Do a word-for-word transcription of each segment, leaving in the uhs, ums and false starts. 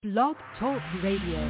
Blog Talk Radio.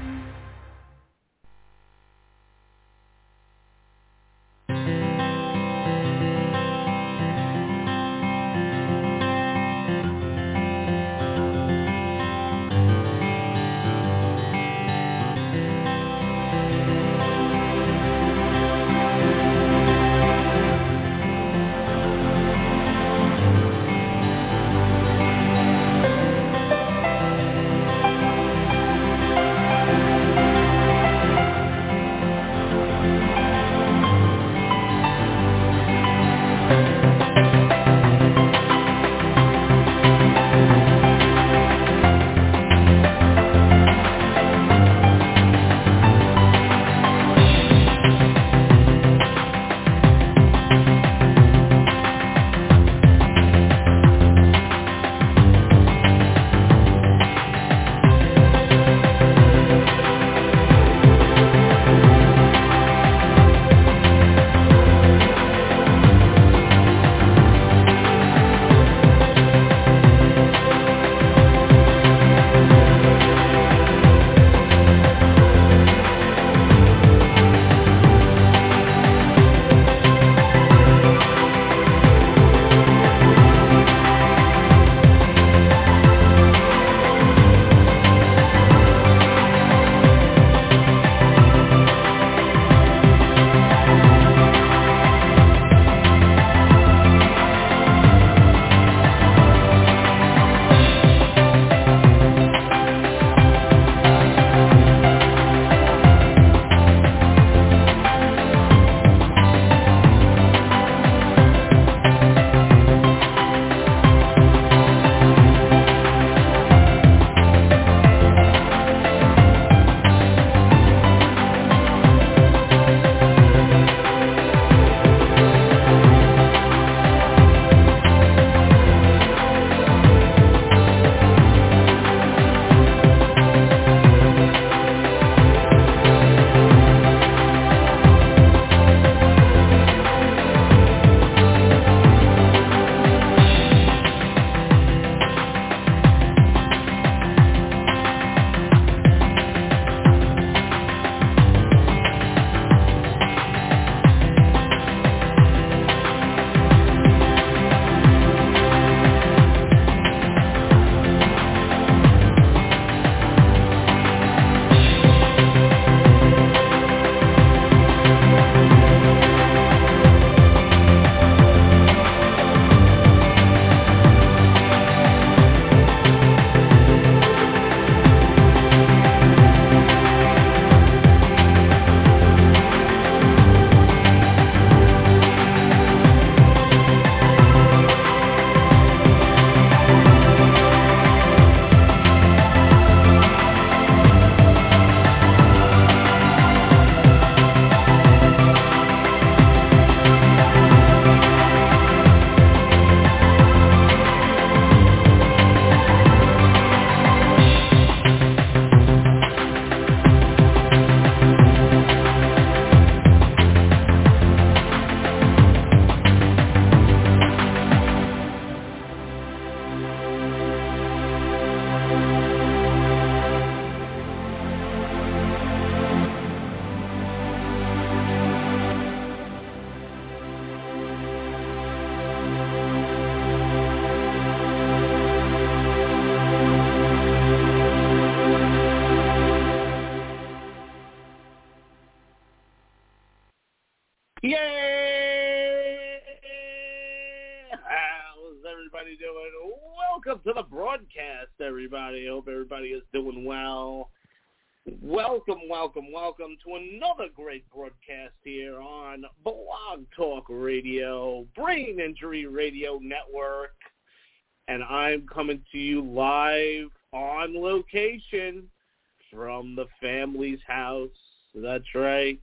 Welcome to the broadcast, everybody. I hope everybody is doing well. Welcome, welcome, welcome to another great broadcast here on Blog Talk Radio, Brain Injury Radio Network. And I'm coming to you live on location from the family's house. That's right.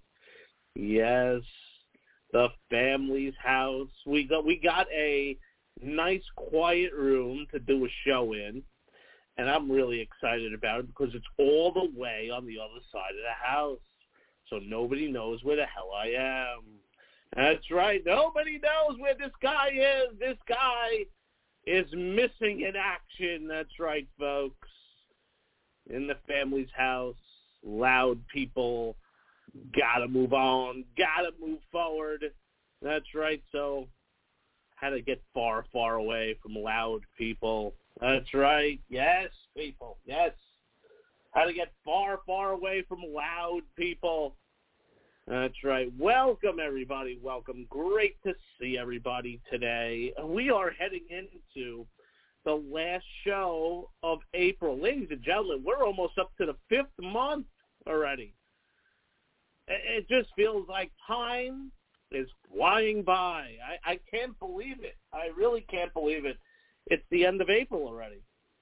Yes, the family's house. We got we got a nice quiet room to do a show in, and I'm really excited about it because it's all the way on the other side of the house, so nobody knows where the hell I am. That's right, nobody knows where this guy is. This guy is missing in action. That's right, folks. in the family's house, loud people, gotta move on, gotta move forward. That's right. So how to get far, far away from loud people. That's right. Yes, people. Yes. How to get far, far away from loud people. That's right. Welcome, everybody. Welcome. Great to see everybody today. We are heading into the last show of April. Ladies and gentlemen, we're almost up to the fifth month already. It just feels like time is flying by. I, I can't believe it. I really can't believe it. It's the end of April already.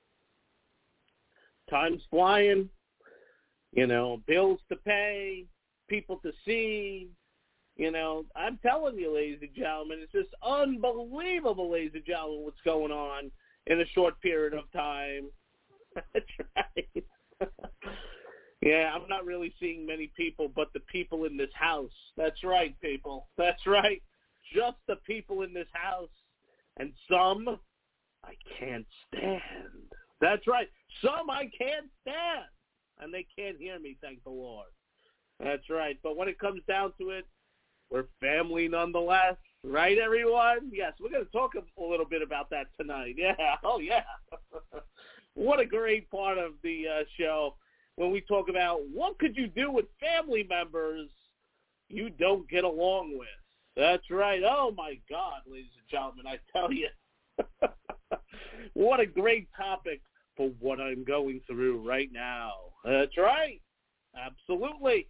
Time's flying. You know, bills to pay, people to see. You know, I'm telling you, ladies and gentlemen, it's just unbelievable, ladies and gentlemen, what's going on in a short period of time. That's right. Yeah, I'm not really seeing many people but the people in this house. That's right, people. That's right. Just the people in this house. And some I can't stand. That's right. Some I can't stand. And they can't hear me, thank the Lord. That's right. But when it comes down to it, we're family nonetheless. Right, everyone? Yes, we're going to talk a little bit about that tonight. Yeah. Oh, yeah. What a great part of the uh, show when we talk about what could you do with family members you don't get along with. That's right. Oh, my God, ladies and gentlemen, I tell you. What a great topic for what I'm going through right now. That's right. Absolutely.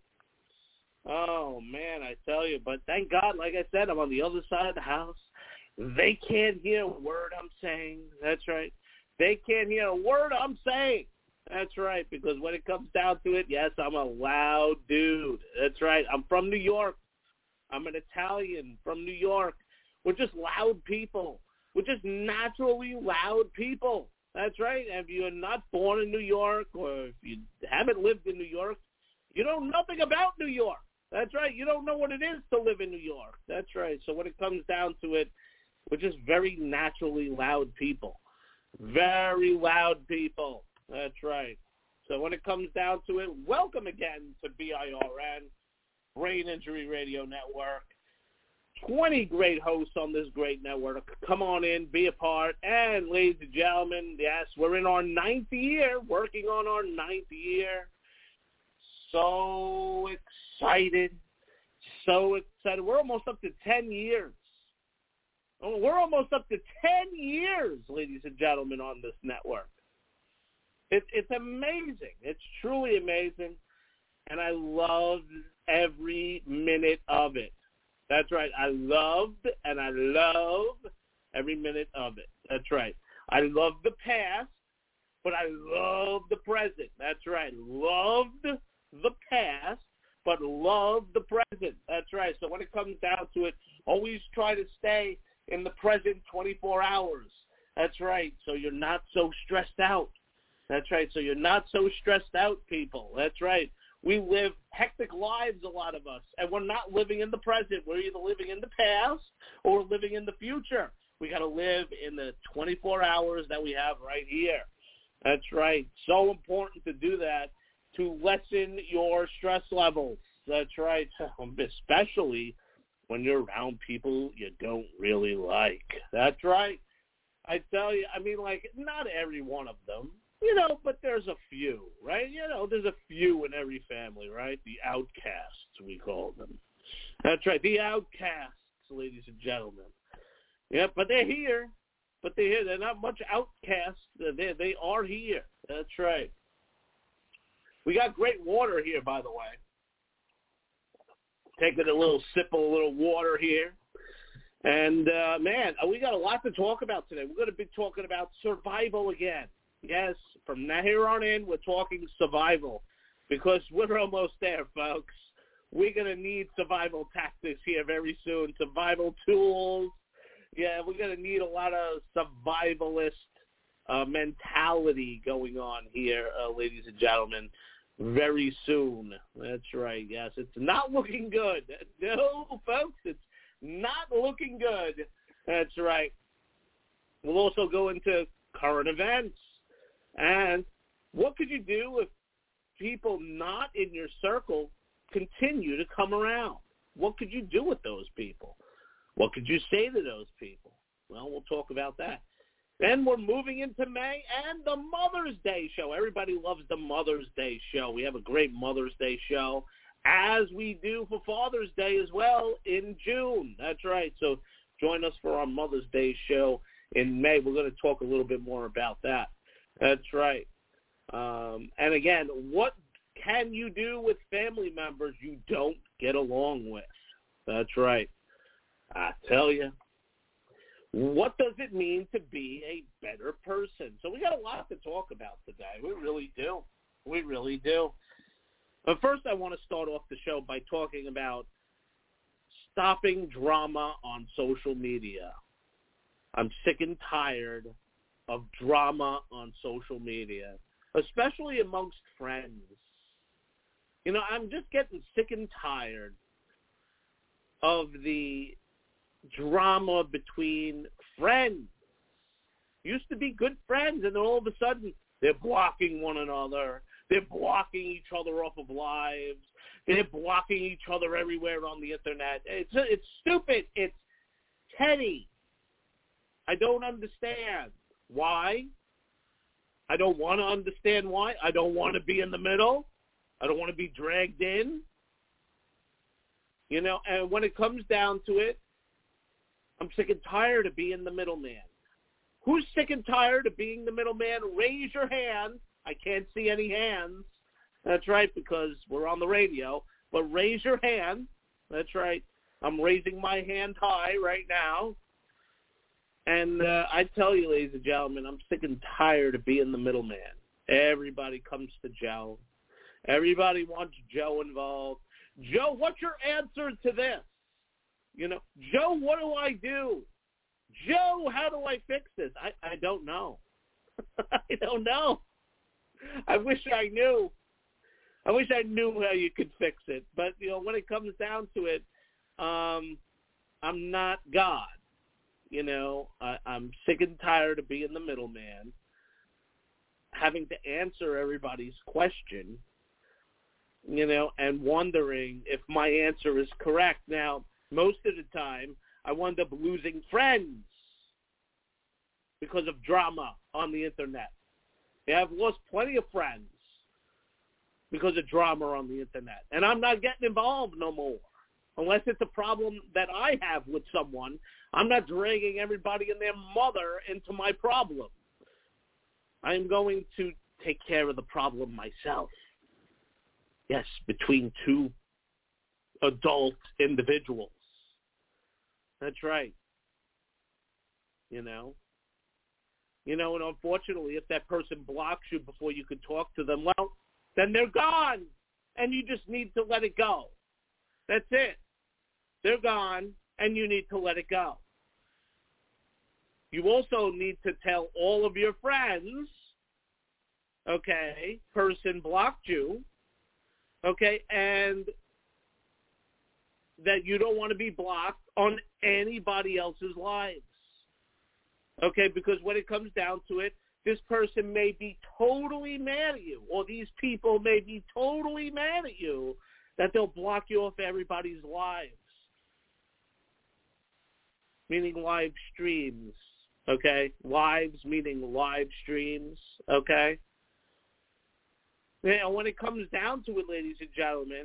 Oh, man, I tell you. But thank God, like I said, I'm on the other side of the house. They can't hear a word I'm saying. That's right. They can't hear a word I'm saying. That's right, because when it comes down to it, yes, I'm a loud dude. That's right. I'm from New York. I'm an Italian from New York. We're just loud people. We're just naturally loud people. That's right. If you're not born in New York or if you haven't lived in New York, you know nothing about New York. That's right. You don't know what it is to live in New York. That's right. So when it comes down to it, we're just very naturally loud people. Very loud people. That's right. So when it comes down to it, welcome again to B I R N, Brain Injury Radio Network. twenty great hosts on this great network. Come on in, be a part. And ladies and gentlemen, yes, we're in our ninth year, working on our ninth year. So excited. So excited. We're almost up to ten years. Oh, we're almost up to ten years, ladies and gentlemen, on this network. It, it's amazing. It's truly amazing. And I loved every minute of it. That's right. I loved and I love every minute of it. That's right. I love the past, but I love the present. That's right. Loved the past, but love the present. That's right. So when it comes down to it, always try to stay in the present twenty-four hours. That's right. So you're not so stressed out. That's right. So you're not so stressed out, people. That's right. We live hectic lives, a lot of us, and we're not living in the present. We're either living in the past or living in the future. We got to live in the twenty-four hours that we have right here. That's right. So important to do that to lessen your stress levels. That's right. Especially when you're around people you don't really like. That's right. I tell you, I mean, like, not every one of them. You know, but there's a few, right? You know, there's a few in every family, right? The outcasts, we call them. That's right, the outcasts, ladies and gentlemen. Yeah, but they're here. But they're here. They're not much outcasts. They they are here. That's right. We got great water here, by the way. Taking a little sip of a little water here. And, uh, man, we got a lot to talk about today. We're going to be talking about survival again. Yes, from here on in, we're talking survival because we're almost there, folks. We're going to need survival tactics here very soon, survival tools. Yeah, we're going to need a lot of survivalist uh, mentality going on here, uh, ladies and gentlemen, very soon. That's right, yes. It's not looking good. No, folks, it's not looking good. That's right. We'll also go into current events. And what could you do if people not in your circle continue to come around? What could you do with those people? What could you say to those people? Well, we'll talk about that. Then we're moving into May and the Mother's Day show. Everybody loves the Mother's Day show. We have a great Mother's Day show, as we do for Father's Day as well in June. That's right. So join us for our Mother's Day show in May. We're going to talk a little bit more about that. That's right. Um, and again, what can you do with family members you don't get along with? That's right. I tell you. What does it mean to be a better person? So we got a lot to talk about today. We really do. We really do. But first I want to start off the show by talking about stopping drama on social media. I'm sick and tired of drama on social media, especially amongst friends. You know, I'm just getting sick and tired of the drama between friends. Used to be good friends, and then all of a sudden they're blocking one another. They're blocking each other off of lives. They're blocking each other everywhere on the internet. It's it's stupid. It's petty. I don't understand why. I don't want to understand why. I don't want to be in the middle. I don't want to be dragged in. You know, and when it comes down to it, I'm sick and tired of being the middleman. Who's sick and tired of being the middleman? Raise your hand. I can't see any hands. That's right, because we're on the radio. But raise your hand. That's right. I'm raising my hand high right now. And uh, I tell you, ladies and gentlemen, I'm sick and tired of being the middleman. Everybody comes to Joe. Everybody wants Joe involved. Joe, what's your answer to this? You know, Joe, what do I do? Joe, how do I fix this? I, I don't know. I don't know. I wish I knew. I wish I knew how you could fix it. But, you know, when it comes down to it, um, I'm not God. You know, I, I'm sick and tired of being the middleman, having to answer everybody's question, you know, and wondering if my answer is correct. Now, most of the time, I wind up losing friends because of drama on the internet. Yeah, I've lost plenty of friends because of drama on the internet. And I'm not getting involved no more. Unless it's a problem that I have with someone, I'm not dragging everybody and their mother into my problem. I'm going to take care of the problem myself. Yes, between two adult individuals. That's right. You know? You know, and unfortunately, if that person blocks you before you can talk to them, well, then they're gone. And you just need to let it go. That's it. They're gone, and you need to let it go. You also need to tell all of your friends, okay, person blocked you, okay, and that you don't want to be blocked on anybody else's lives. Okay, because when it comes down to it, this person may be totally mad at you, or these people may be totally mad at you that they'll block you off everybody's lives, meaning live streams, okay? Lives meaning live streams, okay? Now, when it comes down to it, ladies and gentlemen,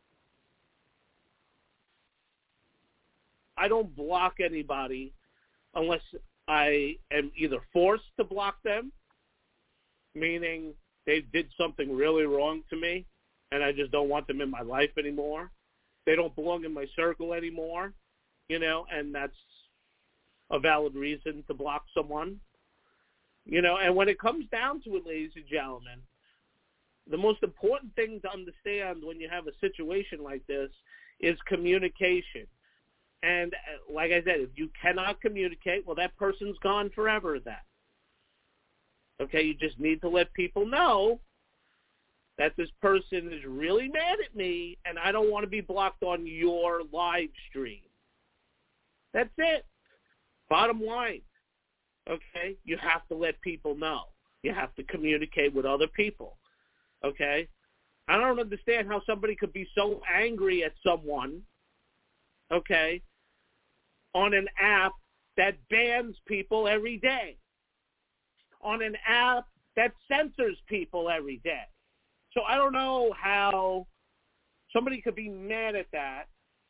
I don't block anybody unless I am either forced to block them, meaning they did something really wrong to me, and I just don't want them in my life anymore. They don't belong in my circle anymore, you know, and that's a valid reason to block someone. You know, and when it comes down to it, ladies and gentlemen, the most important thing to understand when you have a situation like this is communication. And like I said, if you cannot communicate, well, that person's gone forever then. Okay, you just need to let people know that this person is really mad at me and I don't want to be blocked on your live stream. That's it. Bottom line. Okay, you have to let people know. You have to communicate with other people. Okay, I don't understand how somebody could be so angry at someone, okay, on an app that bans people every day, on an app that censors people every day. So I don't know how somebody could be mad at that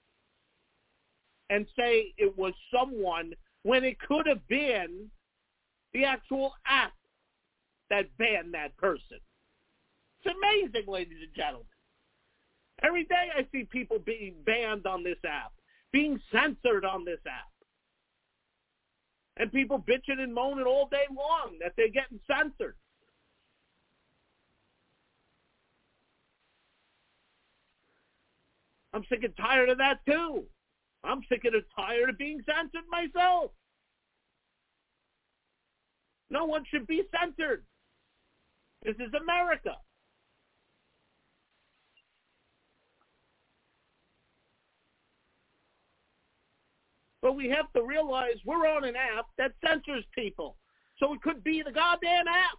and say it was someone when it could have been the actual app that banned that person. It's amazing, ladies and gentlemen. Every day I see people being banned on this app, being censored on this app. And people bitching and moaning all day long that they're getting censored. I'm sick and tired of that too. I'm sick and tired of being censored myself. No one should be censored. This is America. But we have to realize we're on an app that censors people. So it could be the goddamn app.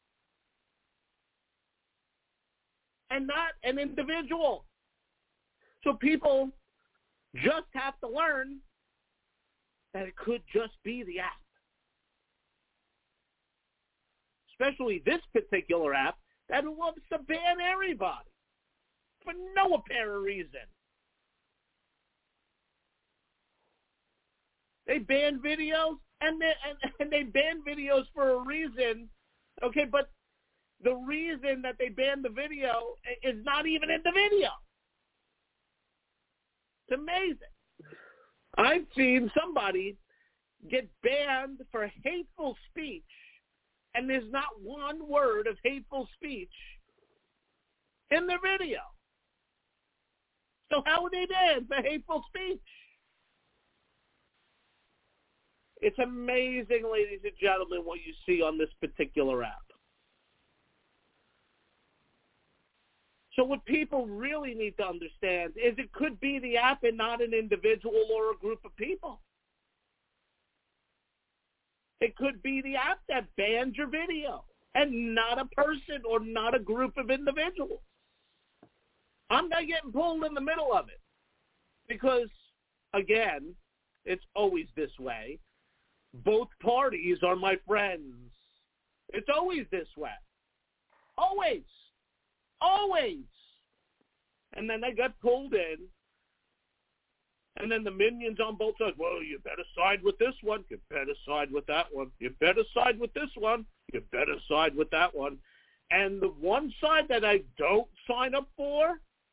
And not an individual. So people just have to learn that it could just be the app. Especially this particular app that loves to ban everybody for no apparent reason. They ban videos, and they, and, and they ban videos for a reason, okay, but the reason that they banned the video is not even in the video. It's amazing. I've seen somebody get banned for hateful speech, and there's not one word of hateful speech in the video. So how are they banned for hateful speech? It's amazing, ladies and gentlemen, what you see on this particular app. So what people really need to understand is it could be the app and not an individual or a group of people. It could be the app that bans your video and not a person or not a group of individuals. I'm not getting pulled in the middle of it because, again, it's always this way. Both parties are my friends. It's always this way. Always. Always. And then they got pulled in. And then the minions on both sides, well, you better side with this one. You better side with that one. You better side with this one. You better side with that one. And the one side that I don't sign up for,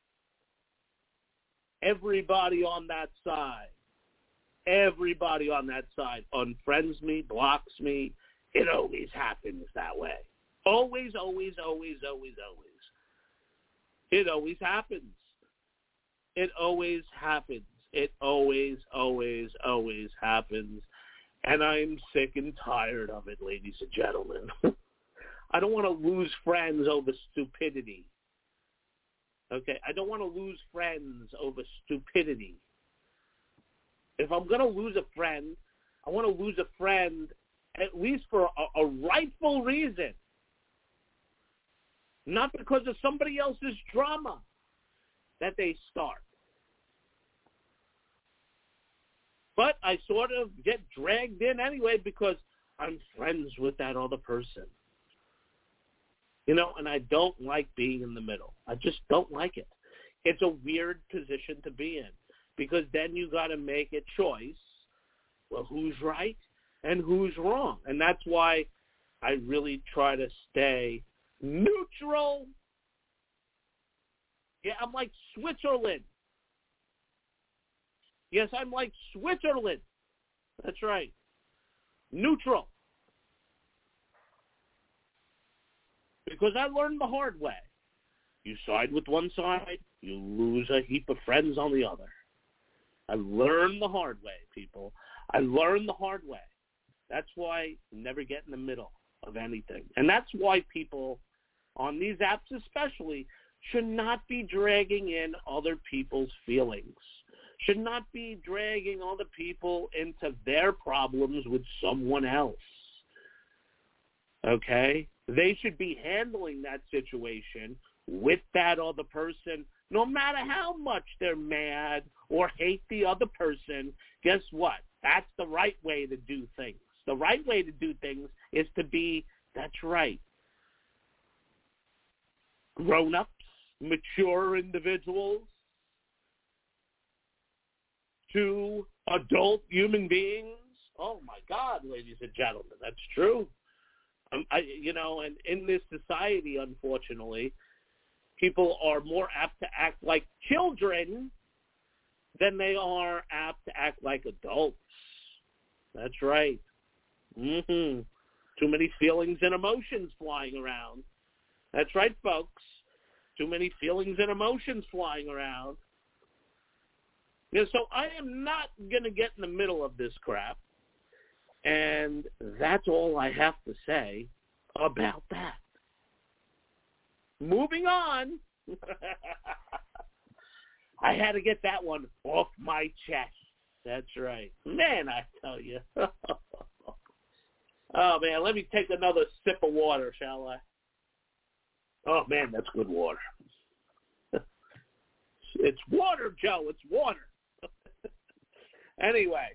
everybody on that side, everybody on that side unfriends me, blocks me. It always happens that way. Always, always, always, always, always. It always happens. It always happens. It always, always, always happens. And I'm sick and tired of it, ladies and gentlemen. I don't want to lose friends over stupidity. Okay? I don't want to lose friends over stupidity. If I'm going to lose a friend, I want to lose a friend at least for a, a rightful reason. Not because of somebody else's drama that they start. But I sort of get dragged in anyway because I'm friends with that other person. You know, and I don't like being in the middle. I just don't like it. It's a weird position to be in because then you got to make a choice. Well, who's right and who's wrong? And that's why I really try to stay neutral. Yeah, I'm like Switzerland. Yes, I'm like Switzerland. That's right. Neutral. Because I learned the hard way. You side with one side, you lose a heap of friends on the other. I learned the hard way, people. I learned the hard way. That's why you never get in the middle of anything. And that's why people on these apps especially should not be dragging in other people's feelings, should not be dragging other people into their problems with someone else. Okay? They should be handling that situation with that other person, no matter how much they're mad or hate the other person. Guess what? That's the right way to do things. The right way to do things is to be, that's right, grown-ups, mature individuals, two adult human beings. Oh, my God, ladies and gentlemen, that's true. Um, I, you know, and in this society, unfortunately, people are more apt to act like children than they are apt to act like adults. That's right. Mm-hmm. Too many feelings and emotions flying around. That's right, folks. Too many feelings and emotions flying around. Yeah, so I am not going to get in the middle of this crap. And that's all I have to say about that. Moving on. I had to get that one off my chest. That's right. Man, I tell you. Oh, man, let me take another sip of water, shall I? Oh, man, that's good water. It's water, Joe. It's water. Anyway.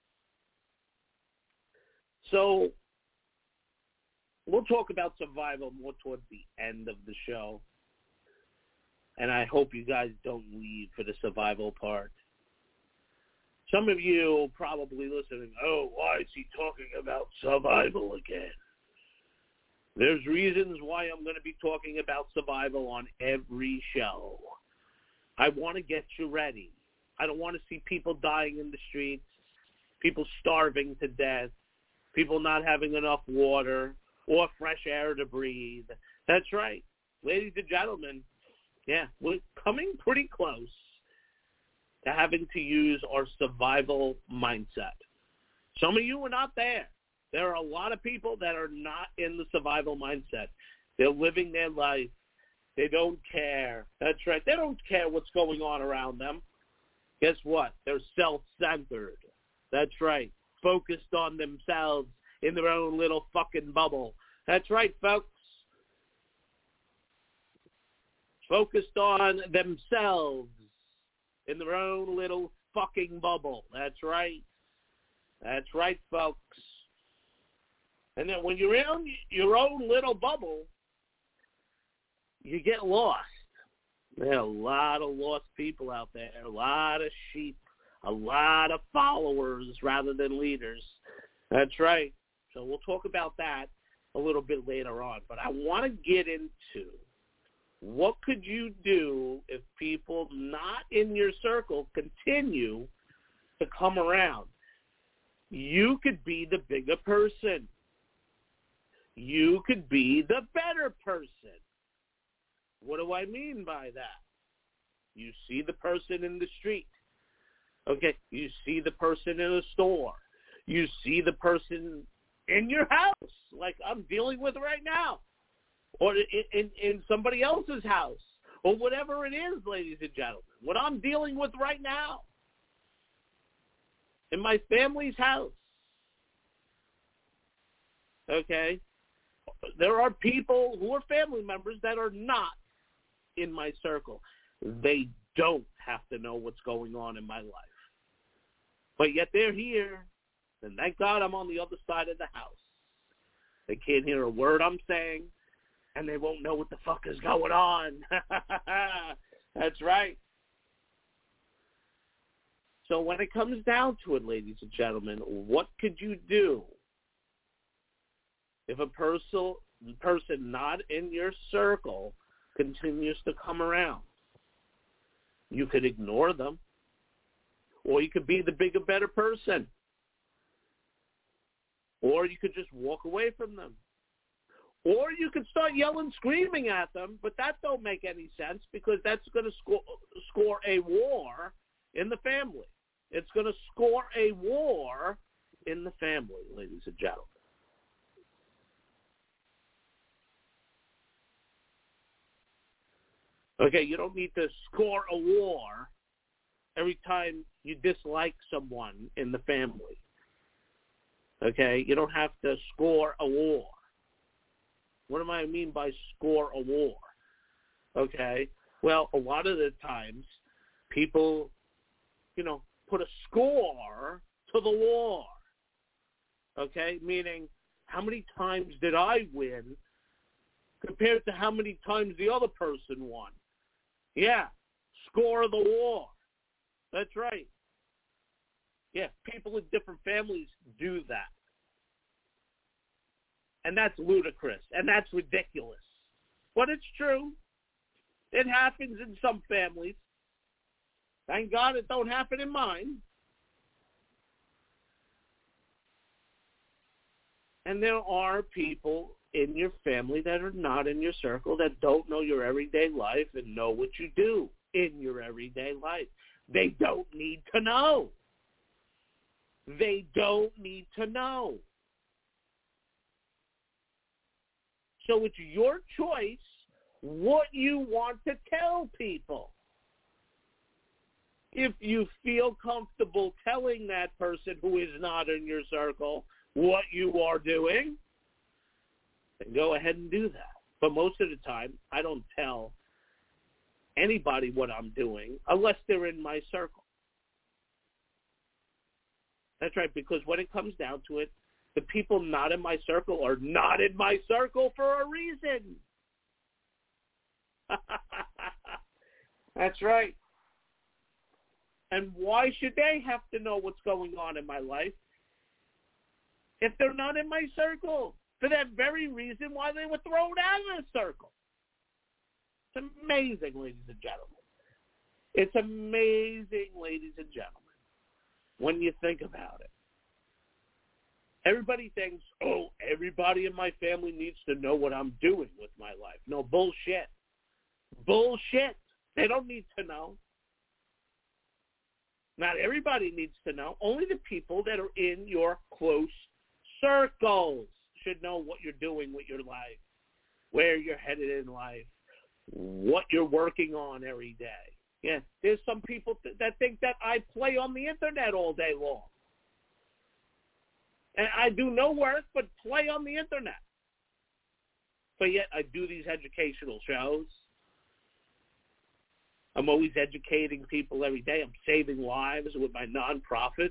So we'll talk about survival more towards the end of the show. And I hope you guys don't leave for the survival part. Some of you probably listening, oh, why is he talking about survival again? There's reasons why I'm going to be talking about survival on every show. I want to get you ready. I don't want to see people dying in the streets, people starving to death, people not having enough water or fresh air to breathe. That's right. Ladies and gentlemen, yeah, we're coming pretty close to having to use our survival mindset. Some of you are not there. There are a lot of people that are not in the survival mindset. They're living their life. They don't care. That's right. They don't care what's going on around them. Guess what? They're self-centered. That's right. Focused on themselves in their own little fucking bubble. That's right, folks. Focused on themselves in their own little fucking bubble. That's right. That's right, folks. And then when you're in your own little bubble, you get lost. There are a lot of lost people out there, a lot of sheep, a lot of followers rather than leaders. That's right. So we'll talk about that a little bit later on. But I want to get into what could you do if people not in your circle continue to come around? You could be the bigger person. You could be the better person. What do I mean by that? You see the person in the street. Okay, you see the person in a store. You see the person in your house, like I'm dealing with right now. Or in, in, in somebody else's house, or whatever it is, ladies and gentlemen, what I'm dealing with right now, in my family's house. Okay? There are people who are family members that are not in my circle. They don't have to know what's going on in my life. But yet they're here, and thank God I'm on the other side of the house. They can't hear a word I'm saying, and they won't know what the fuck is going on. That's right. So when it comes down to it, ladies and gentlemen, what could you do if a person, person not in your circle continues to come around? You could ignore them, or you could be the bigger, better person, or you could just walk away from them. Or you could start yelling, screaming at them, but that don't make any sense because that's going to score, score a war in the family. It's going to score a war in the family, ladies and gentlemen. Okay, you don't need to score a war every time you dislike someone in the family. Okay, you don't have to score a war. What do I mean by score a war? okay? Well, a lot of the times people, you know, put a score to the war, okay? Meaning, how many times did I win compared to how many times the other person won? Yeah, score of the war. That's right. Yeah, people in different families do that. And that's ludicrous, and that's ridiculous. But it's true. It happens in some families. Thank God it don't happen in mine. And there are people in your family that are not in your circle that don't know your everyday life and know what you do in your everyday life. They don't need to know. They don't need to know. So it's your choice what you want to tell people. If you feel comfortable telling that person who is not in your circle what you are doing, then go ahead and do that. But most of the time, I don't tell anybody what I'm doing unless they're in my circle. That's right, because when it comes down to it, the people not in my circle are not in my circle for a reason. That's right. And why should they have to know what's going on in my life if they're not in my circle? For that very reason why they were thrown out of the circle. It's amazing, ladies and gentlemen. It's amazing, ladies and gentlemen, when you think about it. Everybody thinks, oh, everybody in my family needs to know what I'm doing with my life. No, bullshit. Bullshit. They don't need to know. Not everybody needs to know. Only the people that are in your close circles should know what you're doing with your life, where you're headed in life, what you're working on every day. Yeah, there's some people th- that think that I play on the internet all day long. And I do no work but play on the internet. But yet I do these educational shows. I'm always educating people every day. I'm saving lives with my nonprofit.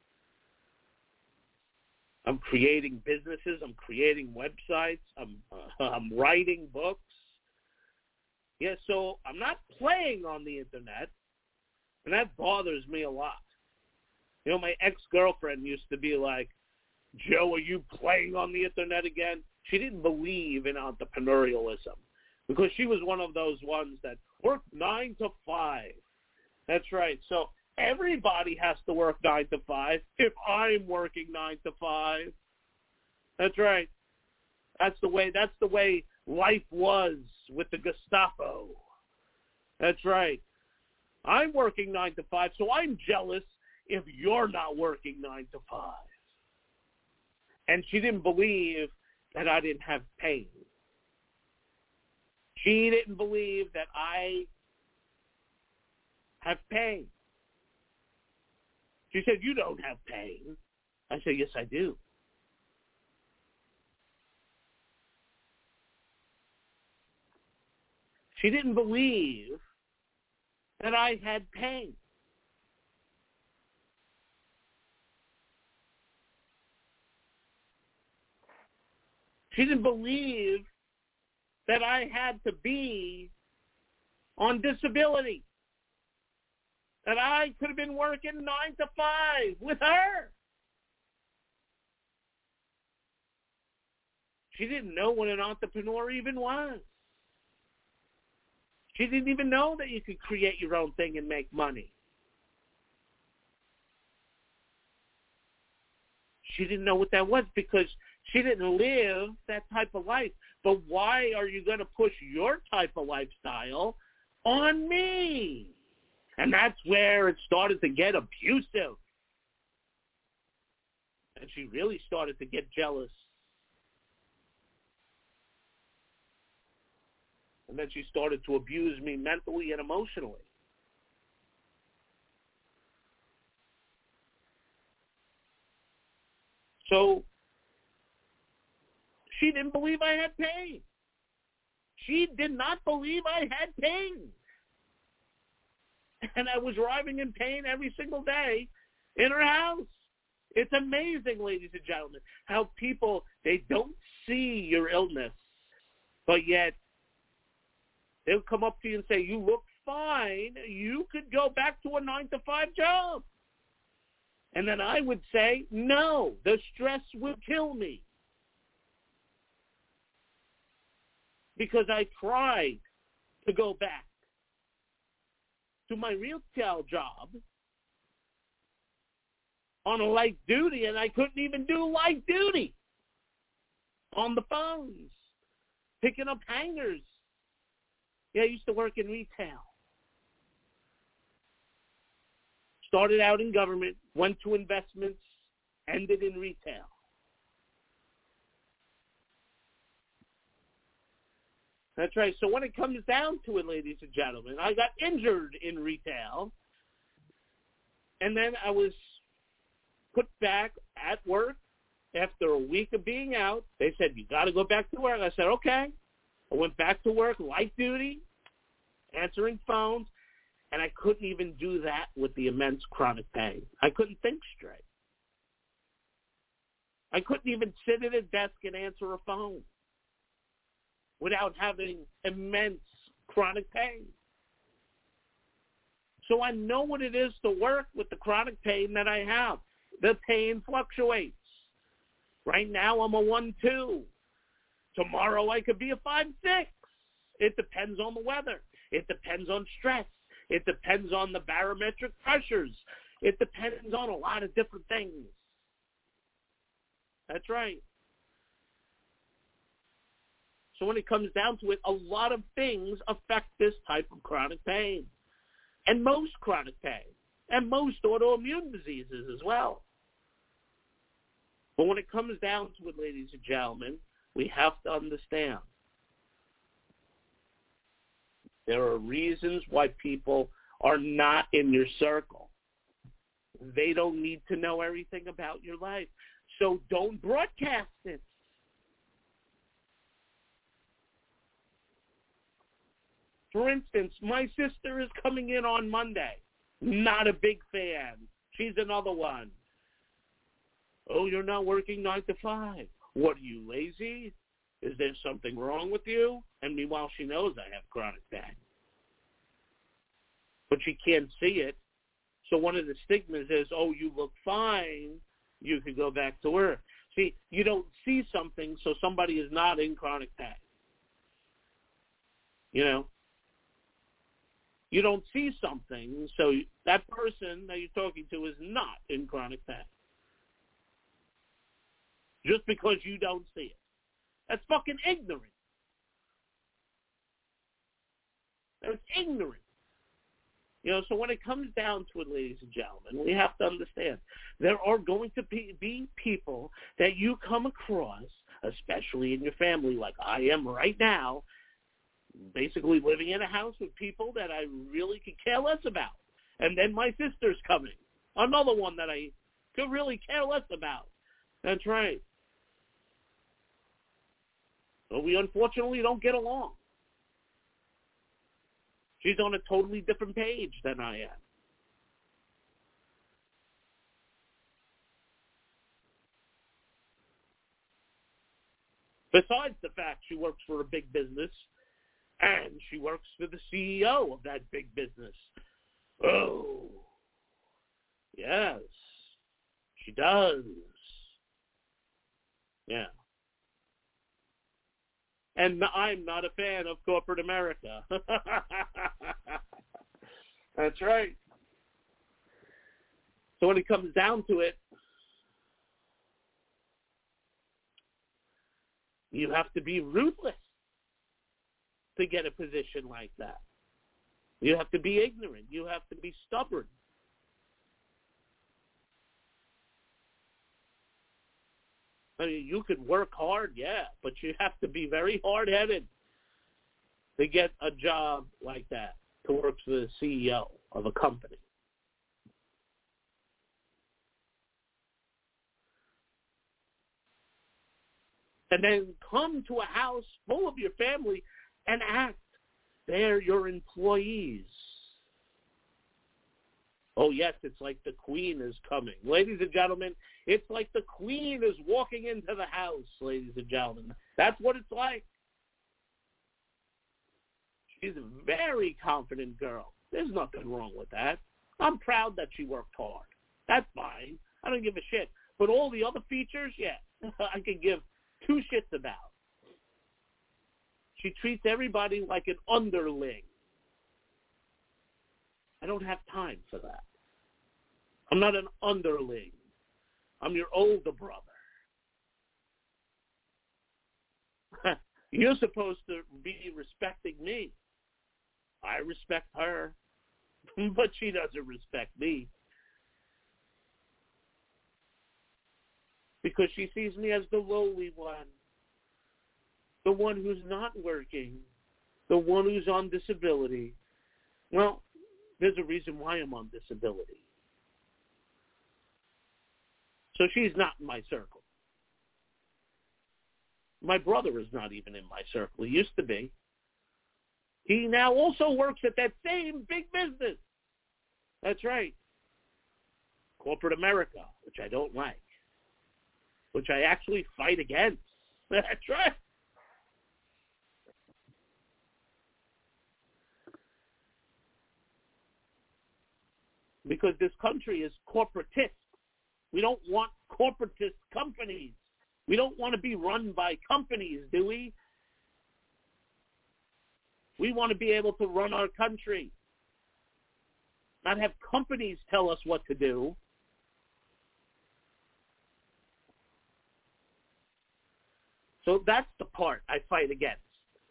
I'm creating businesses. I'm creating websites. I'm uh, I'm writing books. Yeah, so I'm not playing on the internet, and that bothers me a lot. You know, my ex-girlfriend used to be like, Joe, are you playing on the internet again? She didn't believe in entrepreneurialism because she was one of those ones that worked nine to five. That's right. So everybody has to work nine to five if I'm working nine to five. That's right. That's the way. That's the way life was with the Gestapo. That's right. I'm working nine to five, so I'm jealous if you're not working nine to five. And she didn't believe that I didn't have pain. She didn't believe that I have pain. She said, you don't have pain. I said, yes, I do. She didn't believe that I had pain. She didn't believe that I had to be on disability, that I could have been working nine to five with her. She didn't know what an entrepreneur even was. She didn't even know that you could create your own thing and make money. She didn't know what that was because she didn't live that type of life. But why are you going to push your type of lifestyle on me? And that's where it started to get abusive. And she really started to get jealous. And then she started to abuse me mentally and emotionally. So she didn't believe I had pain. she did not believe I had pain. And I was arriving in pain every single day in her house. It's amazing, ladies and gentlemen, how people, they don't see your illness, but yet they'll come up to you and say, you look fine. You could go back to a nine to five job. And then I would say, no, the stress would kill me. Because I tried to go back to my retail job on a light duty, and I couldn't even do light duty on the phones, picking up hangers. Yeah, I used to work in retail. Started out in government, went to investments, ended in retail. That's right. So when it comes down to it, ladies and gentlemen, I got injured in retail, and then I was put back at work after a week of being out. They said, you got to go back to work. I said, okay. I went back to work, light duty, answering phones, and I couldn't even do that with the immense chronic pain. I couldn't think straight. I couldn't even sit at a desk and answer a phone without having immense chronic pain. So I know what it is to work with the chronic pain that I have. The pain fluctuates. Right now I'm a one two. Tomorrow I could be a five six. It depends on the weather. It depends on stress. It depends on the barometric pressures. It depends on a lot of different things. That's right. So when it comes down to it, a lot of things affect this type of chronic pain. And most chronic pain. And most autoimmune diseases as well. But when it comes down to it, ladies and gentlemen, we have to understand there are reasons why people are not in your circle. They don't need to know everything about your life. So don't broadcast it. For instance, my sister is coming in on Monday. Not a big fan. She's another one. Oh, you're not working nine to five. What, are you lazy? Is there something wrong with you? And meanwhile, she knows I have chronic pain. But she can't see it. So one of the stigmas is, oh, you look fine. You could go back to work. See, you don't see something, so somebody is not in chronic pain. You know? You don't see something, so that person that you're talking to is not in chronic pain. Just because you don't see it. That's fucking ignorant. That's ignorant. You know, so when it comes down to it, ladies and gentlemen, we have to understand there are going to be, be people that you come across, especially in your family like I am right now, basically living in a house with people that I really could care less about. And then my sister's coming, another one that I could really care less about. That's right. But we unfortunately don't get along. She's on a totally different page than I am. Besides the fact she works for a big business, and she works for the C E O of that big business. Oh, yes, she does. Yeah. And I'm not a fan of corporate America. That's right. So when it comes down to it, you have to be ruthless to get a position like that. You have to be ignorant. You have to be stubborn. I mean, you could work hard, yeah, but you have to be very hard-headed to get a job like that, to work for the C E O of a company. And then come to a house full of your family and act. They're your employees. Oh, yes, it's like the Queen is coming. Ladies and gentlemen, it's like the Queen is walking into the house, ladies and gentlemen. That's what it's like. She's a very confident girl. There's nothing wrong with that. I'm proud that she worked hard. That's fine. I don't give a shit. But all the other features, yeah, I can give two shits about. She treats everybody like an underling. I don't have time for that. I'm not an underling. I'm your older brother. You're supposed to be respecting me. I respect her, but she doesn't respect me. Because she sees me as the lowly one, the one who's not working, the one who's on disability. Well, there's a reason why I'm on disability. So she's not in my circle. My brother is not even in my circle. He used to be. He now also works at that same big business. That's right. Corporate America, which I don't like, which I actually fight against. That's right. Because this country is corporatist. We don't want corporatist companies. We don't want to be run by companies, do we? We want to be able to run our country, not have companies tell us what to do. So that's the part I fight against.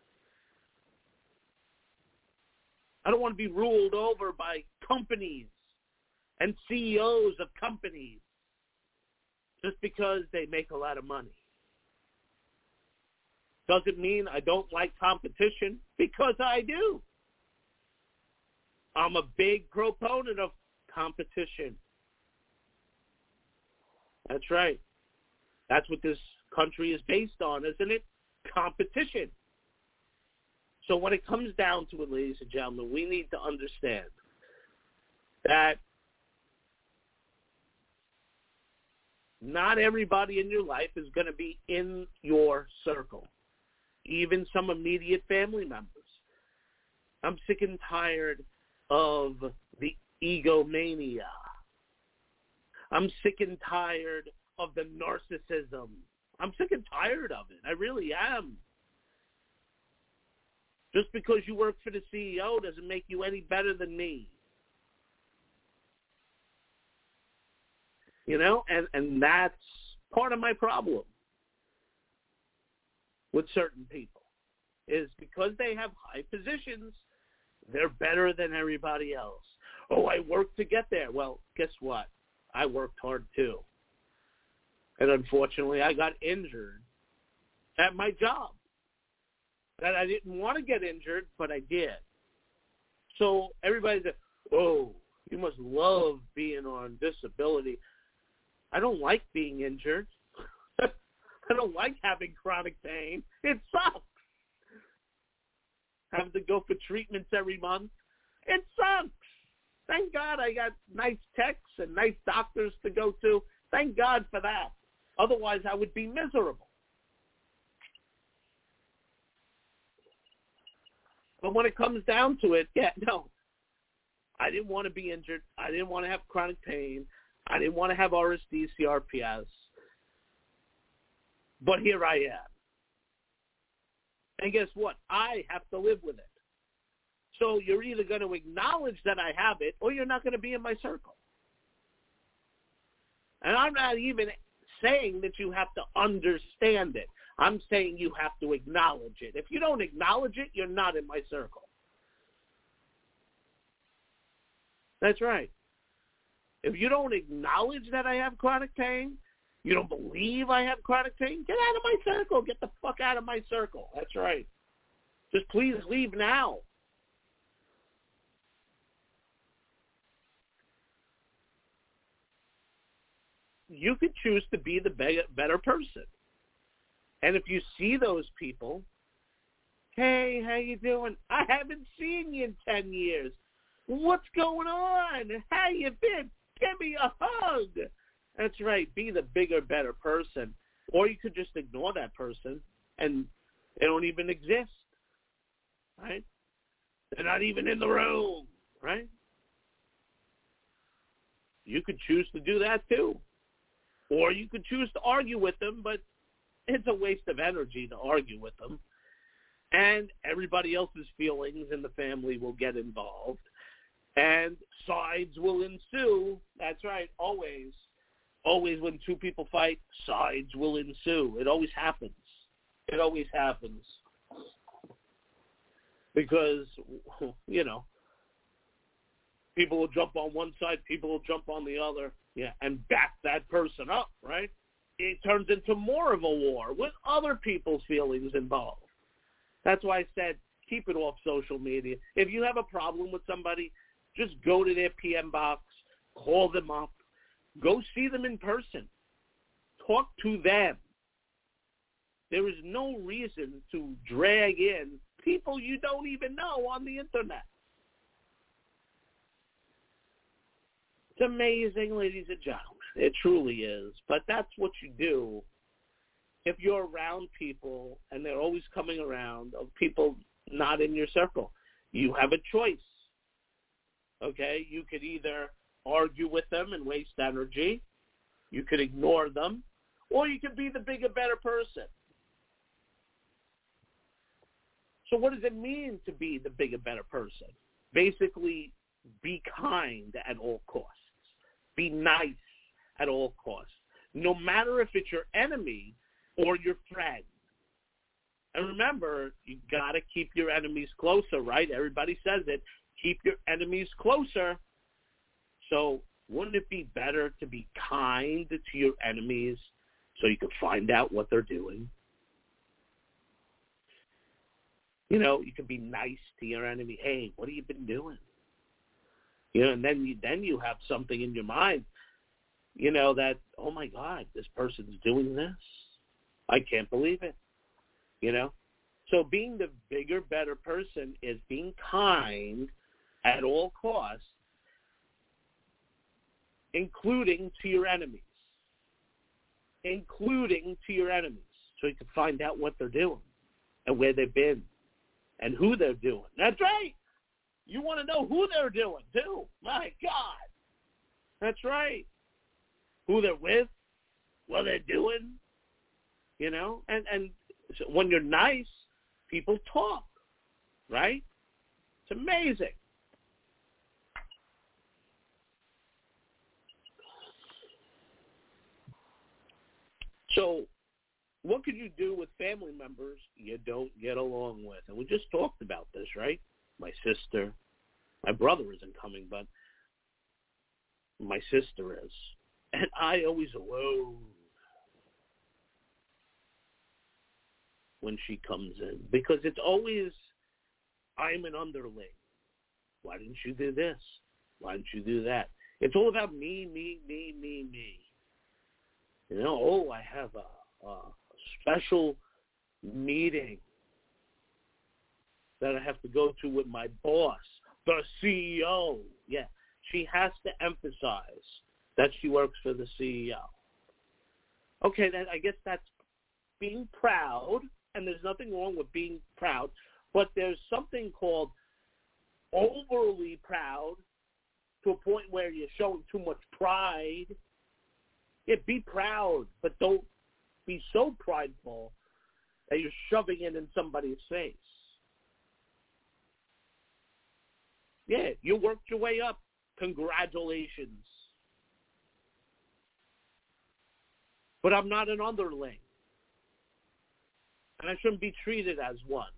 I don't want to be ruled over by companies and C E Os of companies just because they make a lot of money. Doesn't mean I don't like competition, because I do. I'm a big proponent of competition. That's right. That's what this country is based on, isn't it? Competition. So when it comes down to it, ladies and gentlemen, we need to understand that not everybody in your life is going to be in your circle, even some immediate family members. I'm sick and tired of the egomania. I'm sick and tired of the narcissism. I'm sick and tired of it. I really am. Just because you work for the C E O doesn't make you any better than me. You know, and, and that's part of my problem with certain people, is because they have high positions, they're better than everybody else. Oh, I worked to get there. Well, guess what? I worked hard too. And unfortunately, I got injured at my job. That I didn't want to get injured, but I did. So everybody said, oh, you must love being on disability. I don't like being injured. I don't like having chronic pain. It sucks. Having to go for treatments every month. It sucks. Thank God I got nice techs and nice doctors to go to. Thank God for that. Otherwise, I would be miserable. But when it comes down to it, yeah, no. I didn't want to be injured. I didn't want to have chronic pain. I didn't want to have R S D, C R P S. But here I am. And guess what? I have to live with it. So you're either going to acknowledge that I have it, or you're not going to be in my circle. And I'm not even saying that you have to understand it. I'm saying you have to acknowledge it. If you don't acknowledge it, you're not in my circle. That's right. If you don't acknowledge that I have chronic pain, you don't believe I have chronic pain, get out of my circle. Get the fuck out of my circle. That's right. Just please leave now. You could choose to be the better person. And if you see those people, Hey, how you doing? I haven't seen you in ten years. What's going on? How you been? Give me a hug. That's right. Be the bigger, better person. Or you could just ignore that person and they don't even exist, right? They're not even in the room, right? You could choose to do that too. Or you could choose to argue with them, but it's a waste of energy to argue with them. And everybody else's feelings in the family will get involved. And sides will ensue. That's right, always. Always when two people fight, sides will ensue. It always happens. It always happens. Because, you know, people will jump on one side, people will jump on the other, yeah, and back that person up, right? It turns into more of a war with other people's feelings involved. That's why I said keep it off social media. If you have a problem with somebody, just go to their P M box, call them up, go see them in person, talk to them. There is no reason to drag in people you don't even know on the internet. It's amazing, ladies and gentlemen. It truly is. But that's what you do if you're around people and they're always coming around of people not in your circle. You have a choice. Okay? You could either argue with them and waste energy, you could ignore them, or you could be the bigger, better person. So what does it mean to be the bigger, better person? Basically, be kind at all costs. Be nice at all costs, no matter if it's your enemy or your friend. And remember, you got to keep your enemies closer, right? Everybody says it. Keep your enemies closer. So wouldn't it be better to be kind to your enemies so you can find out what they're doing? You know, you can be nice to your enemy. Hey, what have you been doing? You know, and then you, then you have something in your mind, you know, that, oh, my God, this person's doing this. I can't believe it, you know. So being the bigger, better person is being kind at all costs, including to your enemies, including to your enemies, so you can find out what they're doing and where they've been and who they're doing. That's right. You want to know who they're doing, too. My God. That's right. Who they're with, what they're doing, you know. And, and so when you're nice, people talk, right? It's amazing. So what could you do with family members you don't get along with? And we just talked about this, right? My sister, my brother isn't coming, but my sister is. And I always loathe when she comes in because it's always, I'm an underling. Why didn't you do this? Why didn't you do that? It's all about me, me, me, me, me. You know, oh, I have a, a special meeting that I have to go to with my boss, the C E O. Yeah, she has to emphasize that she works for the C E O. Okay, that, I guess that's being proud, and there's nothing wrong with being proud, but there's something called overly proud to a point where you're showing too much pride. Yeah, be proud, but don't be so prideful that you're shoving it in somebody's face. Yeah, you worked your way up. Congratulations. But I'm not an underling. And I shouldn't be treated as one.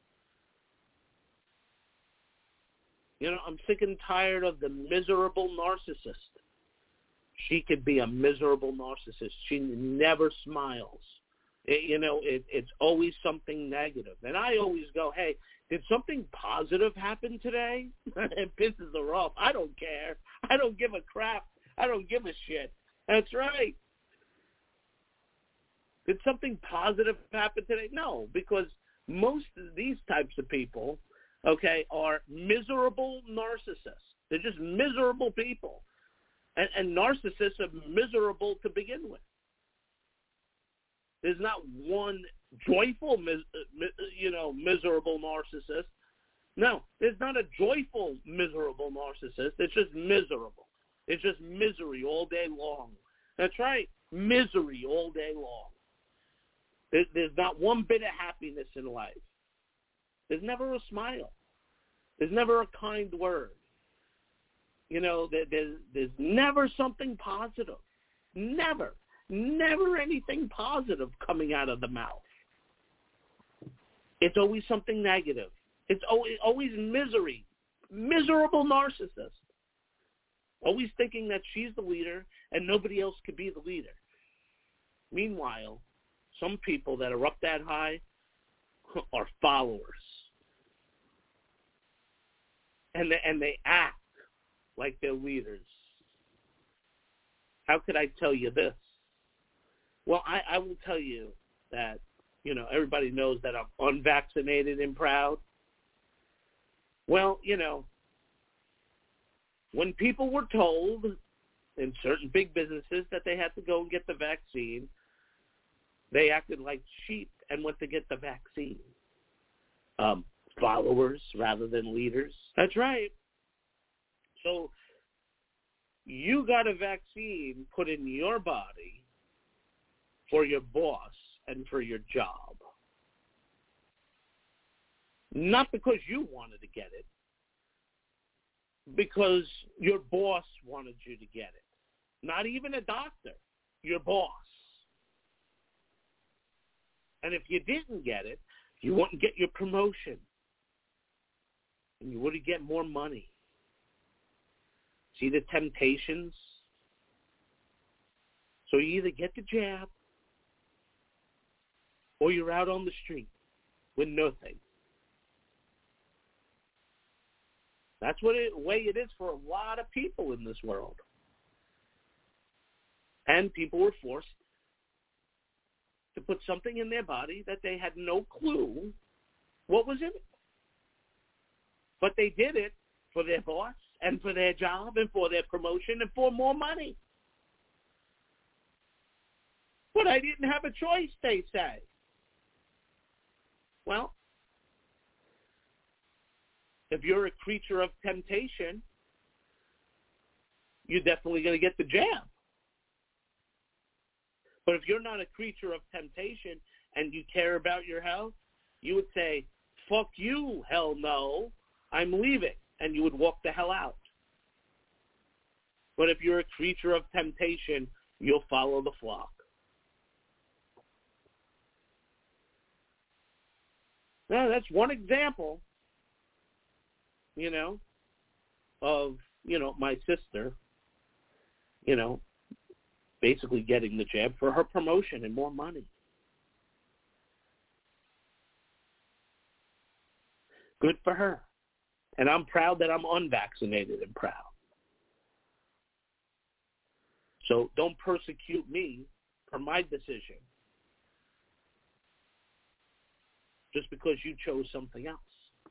You know, I'm sick and tired of the miserable narcissist. She could be a miserable narcissist. She never smiles. It, you know, it, it's always something negative. And I always go, hey, did something positive happen today? It pisses her off. I don't care. I don't give a crap. I don't give a shit. That's right. Did something positive happen today? No, because most of these types of people, okay, are miserable narcissists. They're just miserable people. And, and narcissists are miserable to begin with. There's not one joyful, you know, miserable narcissist. No, there's not a joyful, miserable narcissist. It's just miserable. It's just misery all day long. That's right, misery all day long. There, there's not one bit of happiness in life. There's never a smile. There's never a kind word. You know, there, there's, there's never something positive. Never. Never anything positive coming out of the mouth. It's always something negative. It's always, always misery. Miserable narcissist. Always thinking that she's the leader and nobody else could be the leader. Meanwhile, some people that are up that high are followers. And they, and they act like they're leaders. How could I tell you this? Well, I, I will tell you that, you know, everybody knows that I'm unvaccinated and proud. Well, you know, when people were told in certain big businesses that they had to go and get the vaccine, they acted like sheep and went to get the vaccine. Um, followers rather than leaders. That's right. So you got a vaccine put in your body for your boss and for your job. Not because you wanted to get it, because your boss wanted you to get it. Not even a doctor, your boss. And if you didn't get it, you wouldn't get your promotion. And you wouldn't get more money. See the temptations? So you either get the jab or you're out on the street with nothing. That's what it, way it is for a lot of people in this world. And people were forced to put something in their body that they had no clue what was in it. But they did it for their boss and for their job and for their promotion and for more money. But I didn't have a choice, they say. Well, if you're a creature of temptation, you're definitely going to get the jab. But if you're not a creature of temptation and you care about your health, you would say, fuck you, hell no, I'm leaving. And you would walk the hell out. But if you're a creature of temptation, you'll follow the flock. Now, that's one example, you know, of, you know, my sister, you know, basically getting the jab for her promotion and more money. Good for her. And I'm proud that I'm unvaccinated and proud. So don't persecute me for my decision just because you chose something else.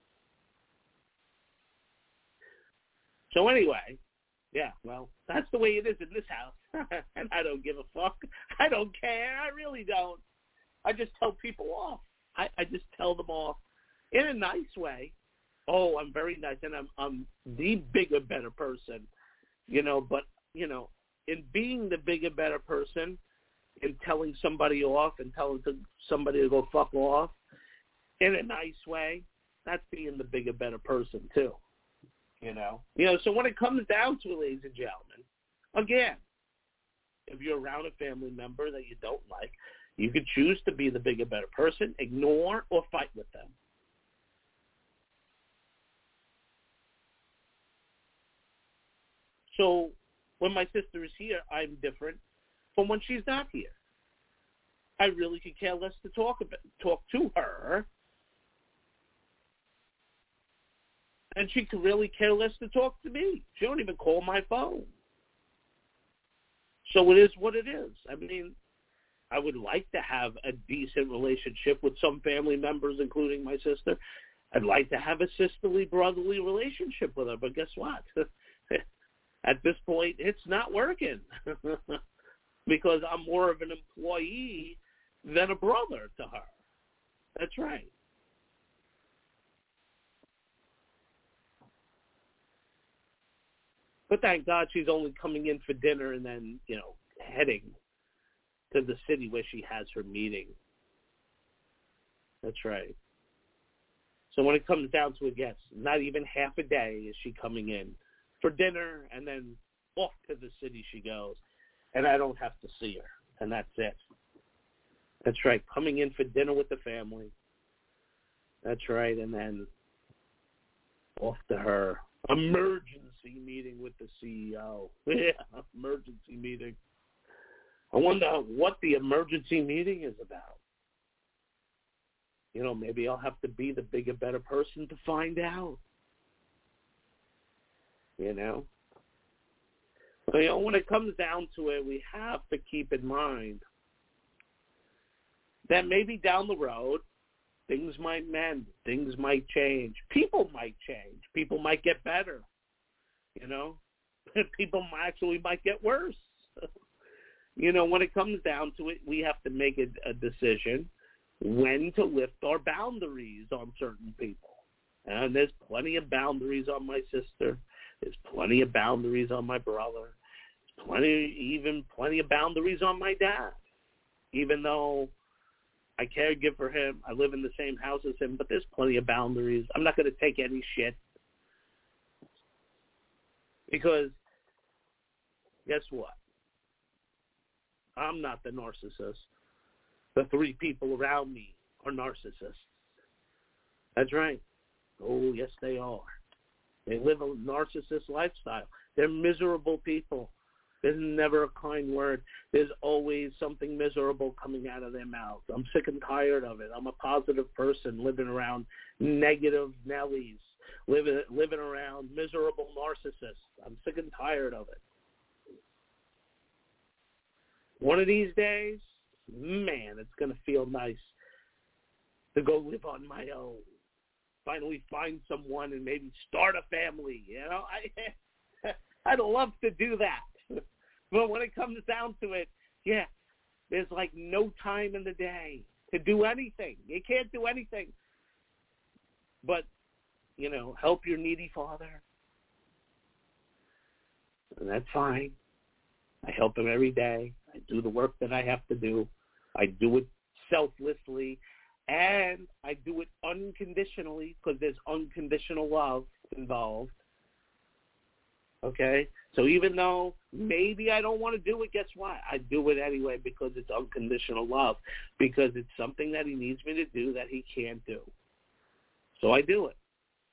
So anyway, yeah, well, that's the way it is in this house. And I don't give a fuck. I don't care. I really don't. I just tell people off. I, I just tell them off in a nice way. Oh, I'm very nice, and I'm I'm the bigger, better person, you know. But, you know, in being the bigger, better person, in telling somebody off and telling somebody to go fuck off in a nice way, that's being the bigger, better person too, you know. You know, so when it comes down to it, ladies and gentlemen, again, if you're around a family member that you don't like, you could choose to be the bigger, better person, ignore, or fight with them. So when my sister is here, I'm different from when she's not here. I really could care less to talk about, talk to her, and she could really care less to talk to me. She don't even call my phone. So it is what it is. I mean, I would like to have a decent relationship with some family members, including my sister. I'd like to have a sisterly, brotherly relationship with her, but guess what? At this point, it's not working because I'm more of an employee than a brother to her. That's right. But thank God she's only coming in for dinner and then, you know, heading to the city where she has her meeting. That's right. So when it comes down to it, yes, not even half a day is she coming in for dinner, and then off to the city she goes, and I don't have to see her, and that's it. That's right, coming in for dinner with the family. That's right, and then off to her emergency meeting with the C E O. Yeah, emergency meeting. I wonder what the emergency meeting is about. You know, maybe I'll have to be the bigger, better person to find out. You know? But, you know, when it comes down to it, we have to keep in mind that maybe down the road, things might mend, things might change, people might change, people might get better, you know? People actually might get worse. You know, when it comes down to it, we have to make a, a decision when to lift our boundaries on certain people. And there's plenty of boundaries on my sister. There's plenty of boundaries on my brother. There's plenty, even plenty of boundaries on my dad. Even though I caregive for him, I live in the same house as him, but there's plenty of boundaries. I'm not going to take any shit. Because guess what? I'm not the narcissist. The three people around me are narcissists. That's right. Oh, yes, they are. They live a narcissist lifestyle. They're miserable people. There's never a kind word. There's always something miserable coming out of their mouth. I'm sick and tired of it. I'm a positive person living around negative Nellies, living, living around miserable narcissists. I'm sick and tired of it. One of these days, man, it's going to feel nice to go live on my own. Finally find someone and maybe start a family. You know, I, I'd love to do that. But when it comes down to it, yeah, there's like no time in the day to do anything. You can't do anything but, you know, help your needy father. And that's fine. I help him every day. I do the work that I have to do. I do it selflessly, and I do it unconditionally because there's unconditional love involved. Okay? So even though maybe I don't want to do it, guess what? I do it anyway because it's unconditional love, because it's something that he needs me to do that he can't do. So I do it.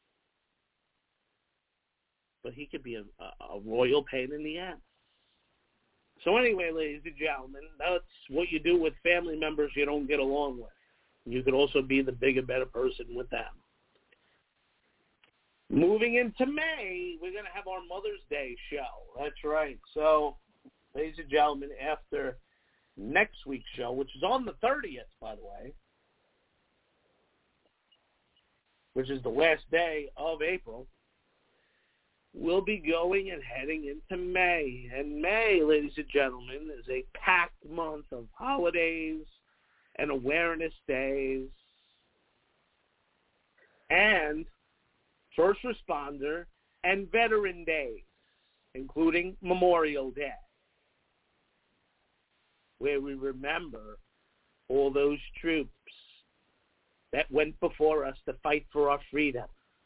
But he could be a, a royal pain in the ass. So anyway, ladies and gentlemen, that's what you do with family members you don't get along with. You could also be the bigger, better person with them. Moving into May, we're going to have our Mother's Day show. That's right. So, ladies and gentlemen, after next week's show, which is on the thirtieth, by the way, which is the last day of April, we'll be going and heading into May. And May, ladies and gentlemen, is a packed month of holidays and awareness days and first responder and veteran days, including Memorial Day, where we remember all those troops that went before us to fight for our freedom.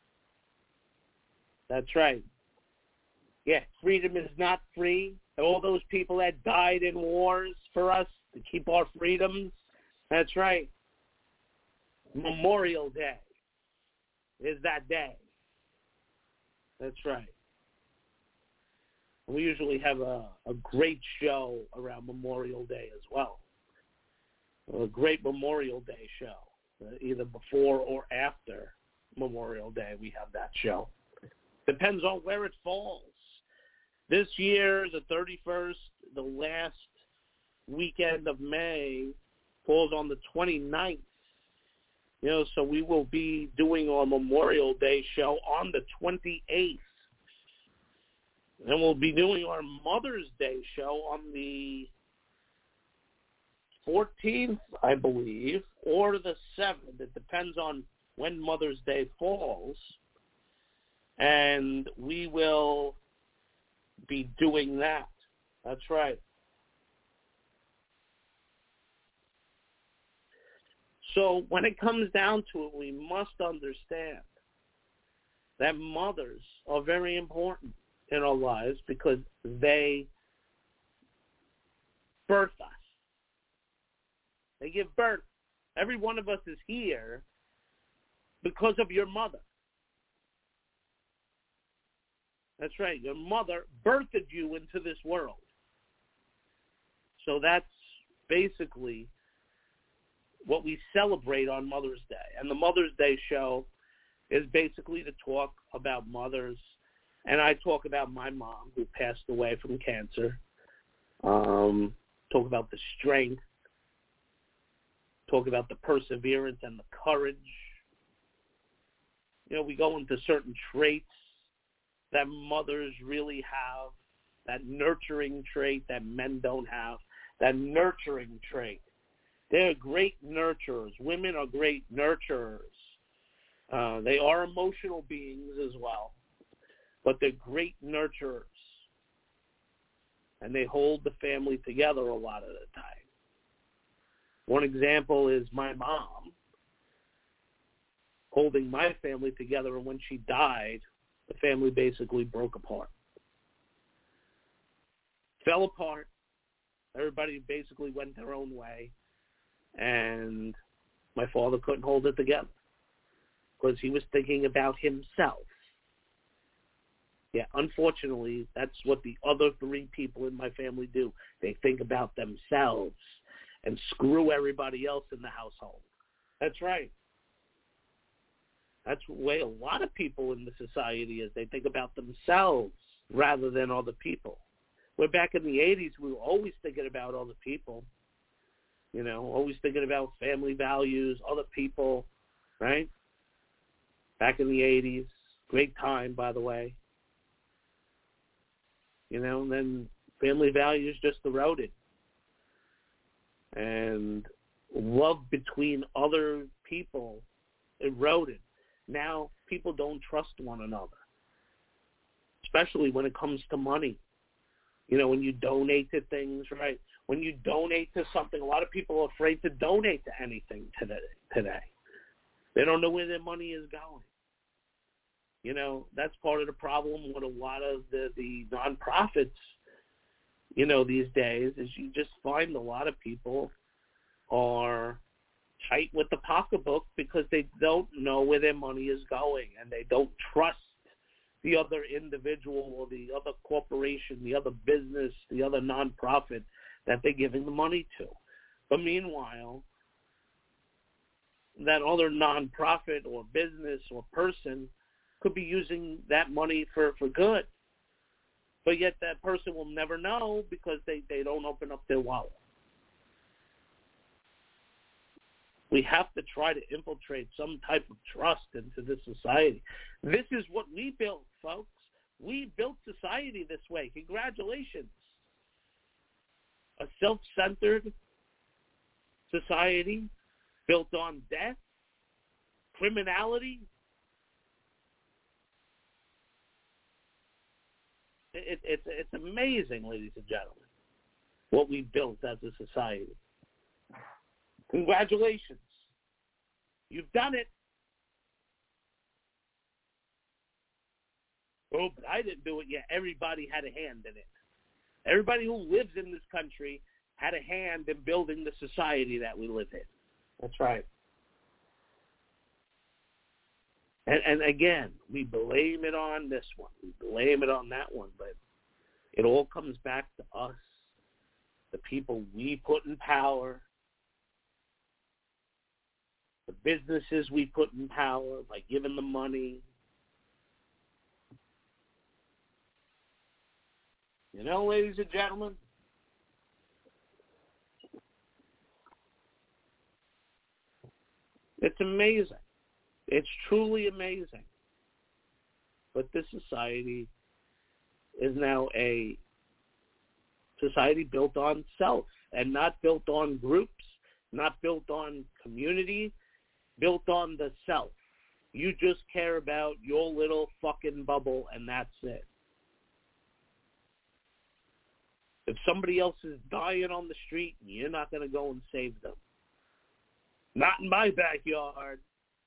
That's right. Yeah, freedom is not free. All those people that died in wars for us to keep our freedoms, that's right. Memorial Day is that day. That's right. We usually have a, a great show around Memorial Day as well. A great Memorial Day show. Uh, either before or after Memorial Day, we have that show. Depends on where it falls. This year, the thirty-first, the last weekend of May falls on the twenty-ninth. You know, so we will be doing our Memorial Day show on the twenty-eighth. And we'll be doing our Mother's Day show on the fourteenth, I believe, or the seventh. It depends on when Mother's Day falls. And we will be doing that. That's right. So when it comes down to it, we must understand that mothers are very important in our lives because they birth us. They give birth. Every one of us is here because of your mother. That's right. Your mother birthed you into this world. So that's basically what we celebrate on Mother's Day. And the Mother's Day show is basically to talk about mothers. And I talk about my mom who passed away from cancer. Um, talk about the strength. Talk about the perseverance and the courage. You know, we go into certain traits that mothers really have, that nurturing trait that men don't have, that nurturing trait. They're great nurturers. Women are great nurturers. Uh, they are emotional beings as well, but they're great nurturers. And they hold the family together a lot of the time. One example is my mom holding my family together, and when she died, the family basically broke apart. Fell apart. Everybody basically went their own way. And my father couldn't hold it together because he was thinking about himself. Yeah, unfortunately, that's what the other three people in my family do. They think about themselves and screw everybody else in the household. That's right. That's the way a lot of people in the society is. They think about themselves rather than other people. Where back in the eighties, we were always thinking about other people. You know, always thinking about family values, other people, right? Back in the eighties. Great time, by the way. You know, and then family values just eroded. And love between other people eroded. Now people don't trust one another, especially when it comes to money. You know, when you donate to things, right? When you donate to something, a lot of people are afraid to donate to anything today. Today, they don't know where their money is going. You know, that's part of the problem with a lot of the, the nonprofits, you know, these days, is you just find a lot of people are tight with the pocketbook because they don't know where their money is going, and they don't trust the other individual or the other corporation, the other business, the other nonprofit that they're giving the money to. But meanwhile, that other nonprofit or business or person could be using that money for, for good. But yet that person will never know because they, they don't open up their wallet. We have to try to infiltrate some type of trust into this society. This is what we built, folks. We built society this way. Congratulations. A self-centered society built on death, criminality. It, it, it's amazing, ladies and gentlemen, what we built as a society. Congratulations. You've done it. Oh, but I didn't do it yet. Everybody had a hand in it. Everybody who lives in this country had a hand in building the society that we live in. That's right. And, and again, we blame it on this one. We blame it on that one. But it all comes back to us, the people we put in power, the businesses we put in power by giving them money. You know, ladies and gentlemen, It's amazing. It's truly amazing. But this society is now a society built on self and not built on groups, not built on community, built on the self. You just care about your little fucking bubble, and that's it. If somebody else is dying on the street, you're not going to go and save them. Not in my backyard.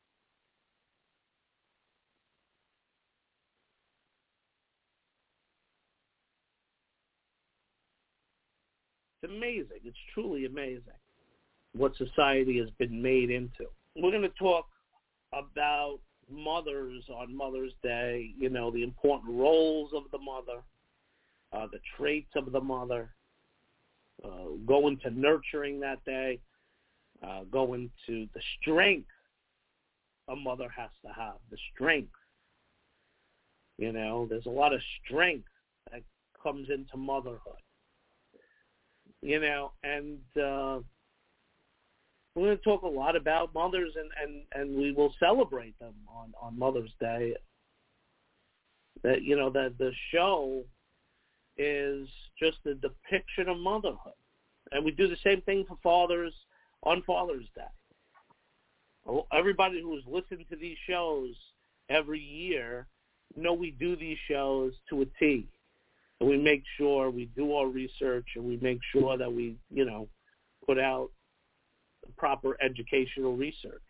It's amazing. It's truly amazing what society has been made into. We're going to talk about mothers on Mother's Day, you know, the important roles of the mother, uh, the traits of the mother, uh, go into nurturing that day, uh, go into the strength a mother has to have, the strength. You know, there's a lot of strength that comes into motherhood. You know, and uh, we're going to talk a lot about mothers, and, and, and we will celebrate them on, on Mother's Day. That, you know, that the show is just a depiction of motherhood. And we do the same thing for fathers on Father's Day. Everybody who's listened to these shows every year know we do these shows to a T. And we make sure we do our research, and we make sure that we, you know, put out proper educational research.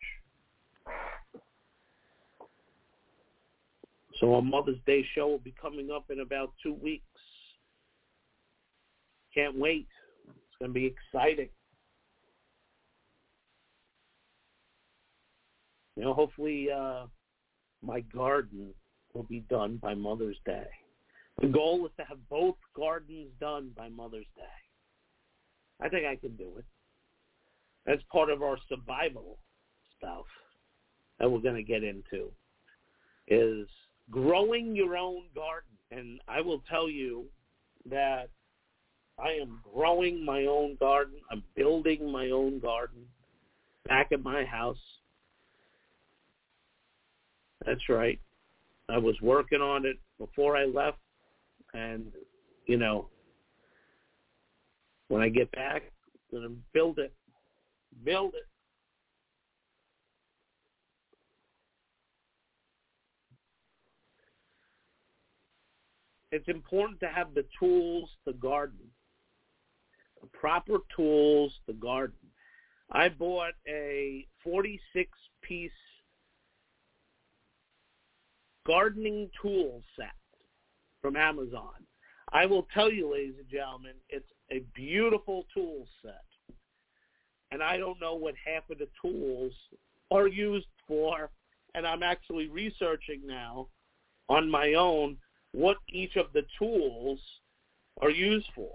So our Mother's Day show will be coming up in about two weeks. Can't wait. It's going to be exciting. You know, hopefully uh, my garden will be done by Mother's Day. The goal is to have both gardens done by Mother's Day. I think I can do it. That's part of our survival stuff that we're going to get into, is growing your own garden. And I will tell you that I am growing my own garden. I'm building my own garden back at my house. That's right. I was working on it before I left. And, you know, when I get back, I'm going to build it. Build it. It's important to have the tools to garden, the proper tools to garden. I bought a forty-six piece gardening tool set from Amazon. I will tell you, ladies and gentlemen, it's a beautiful tool set. And I don't know what half of the tools are used for, and I'm actually researching now on my own what each of the tools are used for.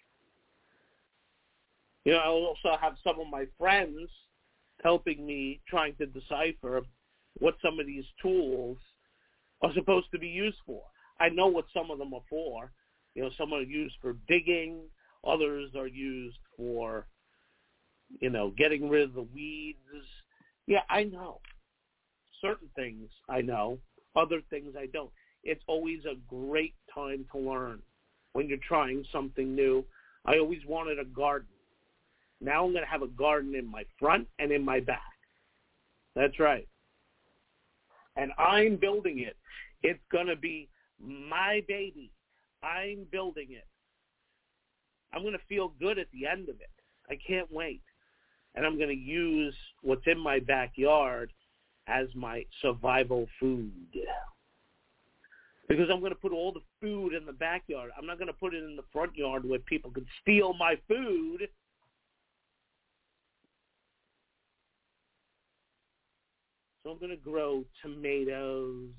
You know, I also have some of my friends helping me trying to decipher what some of these tools are supposed to be used for. I know what some of them are for. You know, some are used for digging. Others are used for, you know, getting rid of the weeds. Yeah, I know. Certain things I know. Other things I don't. It's always a great time to learn when you're trying something new. I always wanted a garden. Now I'm going to have a garden in my front and in my back. That's right. And I'm building it. It's going to be my baby. I'm building it. I'm going to feel good at the end of it. I can't wait. And I'm going to use what's in my backyard as my survival food. Because I'm going to put all the food in the backyard. I'm not going to put it in the front yard where people can steal my food. So I'm going to grow tomatoes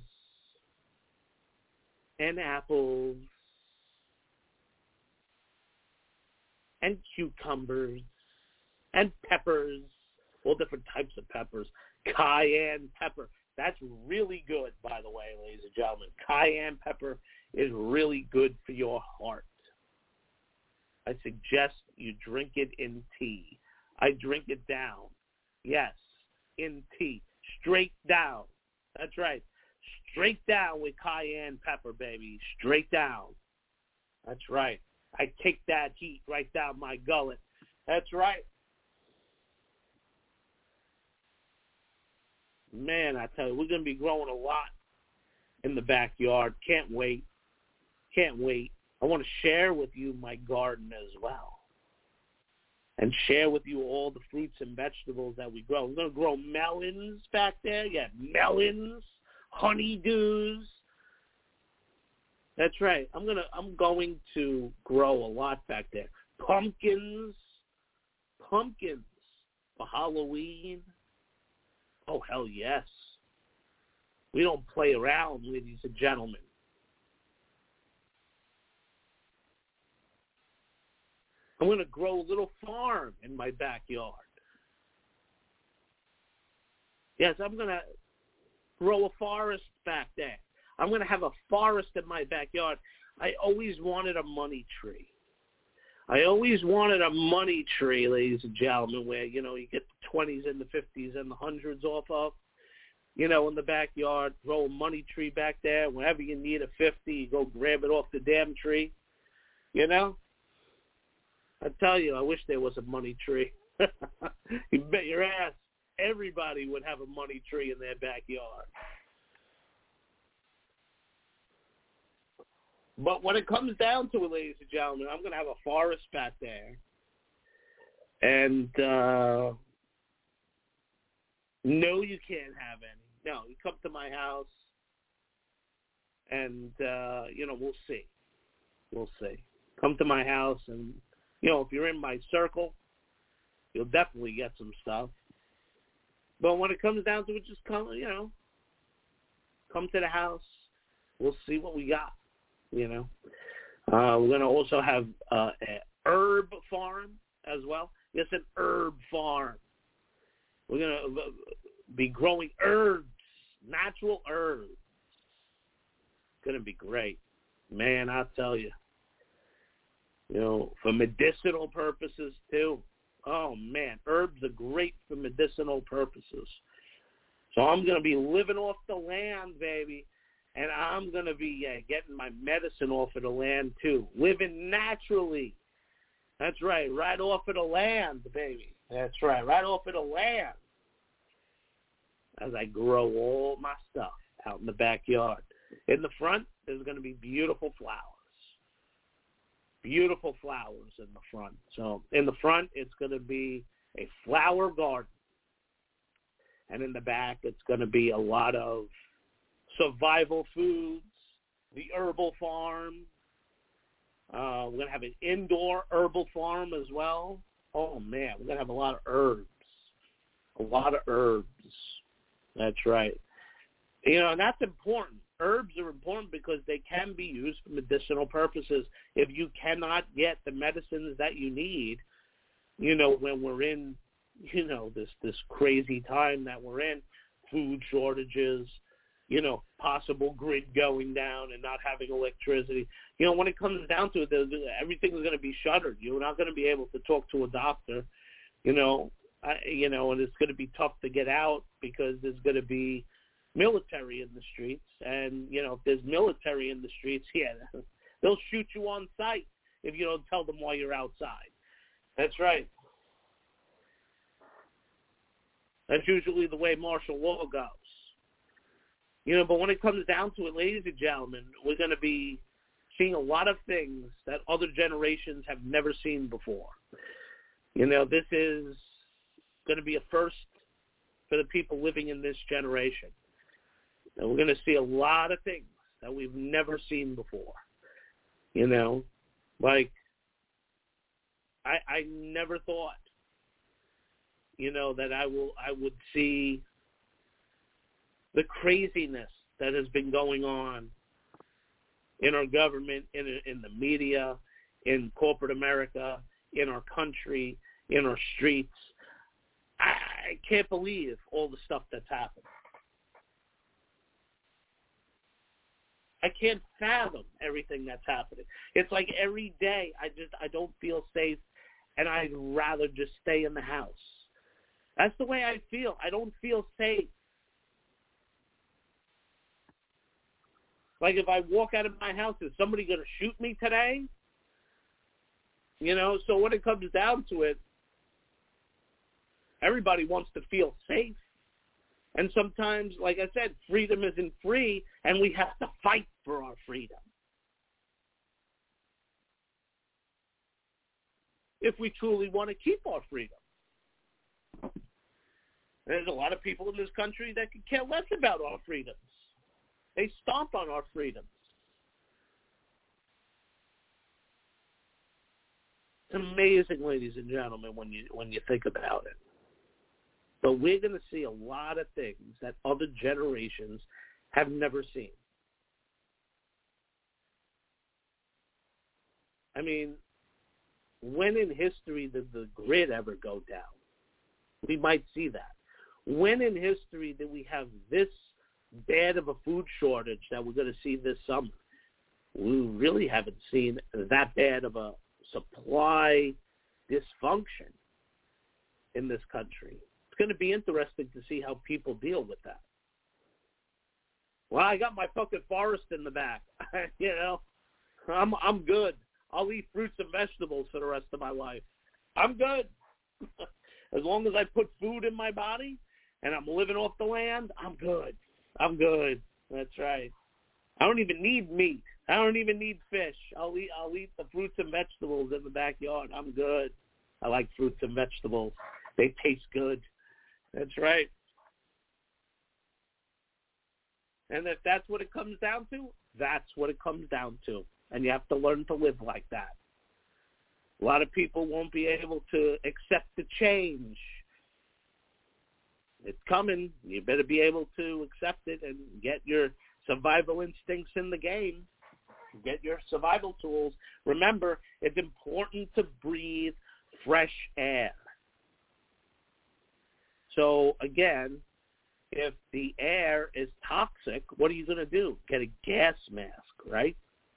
and apples and cucumbers and peppers, all different types of peppers. Cayenne pepper. That's really good, by the way, ladies and gentlemen. Cayenne pepper is really good for your heart. I suggest you drink it in tea. I drink it down. Yes, in tea. Straight down. That's right. Straight down with cayenne pepper, baby. Straight down. That's right. I take that heat right down my gullet. That's right. Man, I tell you, we're going to be growing a lot in the backyard. Can't wait. Can't wait. I want to share with you my garden as well. And share with you all the fruits and vegetables that we grow. We're going to grow melons back there. Yeah, melons, honeydews. That's right. I'm gonna. I'm going to grow a lot back there. Pumpkins, pumpkins for Halloween. Oh hell yes. We don't play around, ladies and gentlemen. I'm going to grow a little farm in my backyard. Yes, I'm going to grow a forest back there. I'm going to have a forest in my backyard. I always wanted a money tree. I always wanted a money tree, ladies and gentlemen, where, you know, you get the twenties and the fifties and the hundreds off of, you know, in the backyard. Grow a money tree back there. Whenever you need a fifty, you go grab it off the damn tree, you know. I tell you, I wish there was a money tree. You bet your ass everybody would have a money tree in their backyard. But when it comes down to it, ladies and gentlemen, I'm going to have a forest back there. And uh, no, you can't have any. No, you come to my house, and, uh, you know, we'll see. We'll see. Come to my house and, you know, if you're in my circle, you'll definitely get some stuff. But when it comes down to it, just come, you know, come to the house. We'll see what we got, you know. Uh, we're going to also have uh, an herb farm as well. Yes, an herb farm. We're going to be growing herbs, natural herbs. It's going to be great. Man, I'll tell you. You know, for medicinal purposes, too. Oh, man, herbs are great for medicinal purposes. So I'm going to be living off the land, baby, and I'm going to be uh, getting my medicine off of the land, too. Living naturally. That's right, right off of the land, baby. That's right, right off of the land. As I grow all my stuff out in the backyard. In the front, there's going to be beautiful flowers. Beautiful flowers in the front. So in the front, it's going to be a flower garden. And in the back, it's going to be a lot of survival foods, the herbal farm. Uh, we're going to have an indoor herbal farm as well. Oh, man, we're going to have a lot of herbs. A lot of herbs. That's right. You know, and that's important. Herbs are important because they can be used for medicinal purposes. If you cannot get the medicines that you need, you know, when we're in, you know, this, this crazy time that we're in, food shortages, you know, possible grid going down and not having electricity. You know, when it comes down to it, everything is going to be shuttered. You're not going to be able to talk to a doctor, you know, I, you know, and it's going to be tough to get out because there's going to be military in the streets. And, you know, if there's military in the streets, yeah, they'll shoot you on sight if you don't tell them why you're outside. That's right. That's usually the way martial law goes. You know, but when it comes down to it, ladies and gentlemen, we're going to be seeing a lot of things that other generations have never seen before. You know, this is going to be a first for the people living in this generation. And we're going to see a lot of things that we've never seen before. You know, like I, I never thought, you know, that I will I would see the craziness that has been going on in our government, in in the media, in corporate America, in our country, in our streets. I can't believe all the stuff that's happened. I can't fathom everything that's happening. It's like every day I just I don't feel safe, and I'd rather just stay in the house. That's the way I feel. I don't feel safe. Like if I walk out of my house, is somebody going to shoot me today? You know, so when it comes down to it, everybody wants to feel safe. And sometimes, like I said, freedom isn't free, and we have to fight for our freedom. If we truly want to keep our freedom. There's a lot of people in this country that could care less about our freedoms. They stomp on our freedoms. It's amazing, ladies and gentlemen, when you when you think about it. But we're going to see a lot of things that other generations have never seen. I mean, when in history did the grid ever go down? We might see that. When in history did we have this bad of a food shortage that we're going to see this summer? We really haven't seen that bad of a supply dysfunction in this country. It's going to be interesting to see how people deal with that. Well, I got my fucking forest in the back. you know, I'm I'm good. I'll eat fruits and vegetables for the rest of my life. I'm good. As long as I put food in my body and I'm living off the land, I'm good. I'm good. That's right. I don't even need meat. I don't even need fish. I'll eat I'll eat the fruits and vegetables in the backyard. I'm good. I like fruits and vegetables. They taste good. That's right. And if that's what it comes down to, that's what it comes down to. And you have to learn to live like that. A lot of people won't be able to accept the change. It's coming. You better be able to accept it and get your survival instincts in the game. Get your survival tools. Remember, it's important to breathe fresh air. So, again, if the air is toxic, what are you going to do? Get a gas mask, right?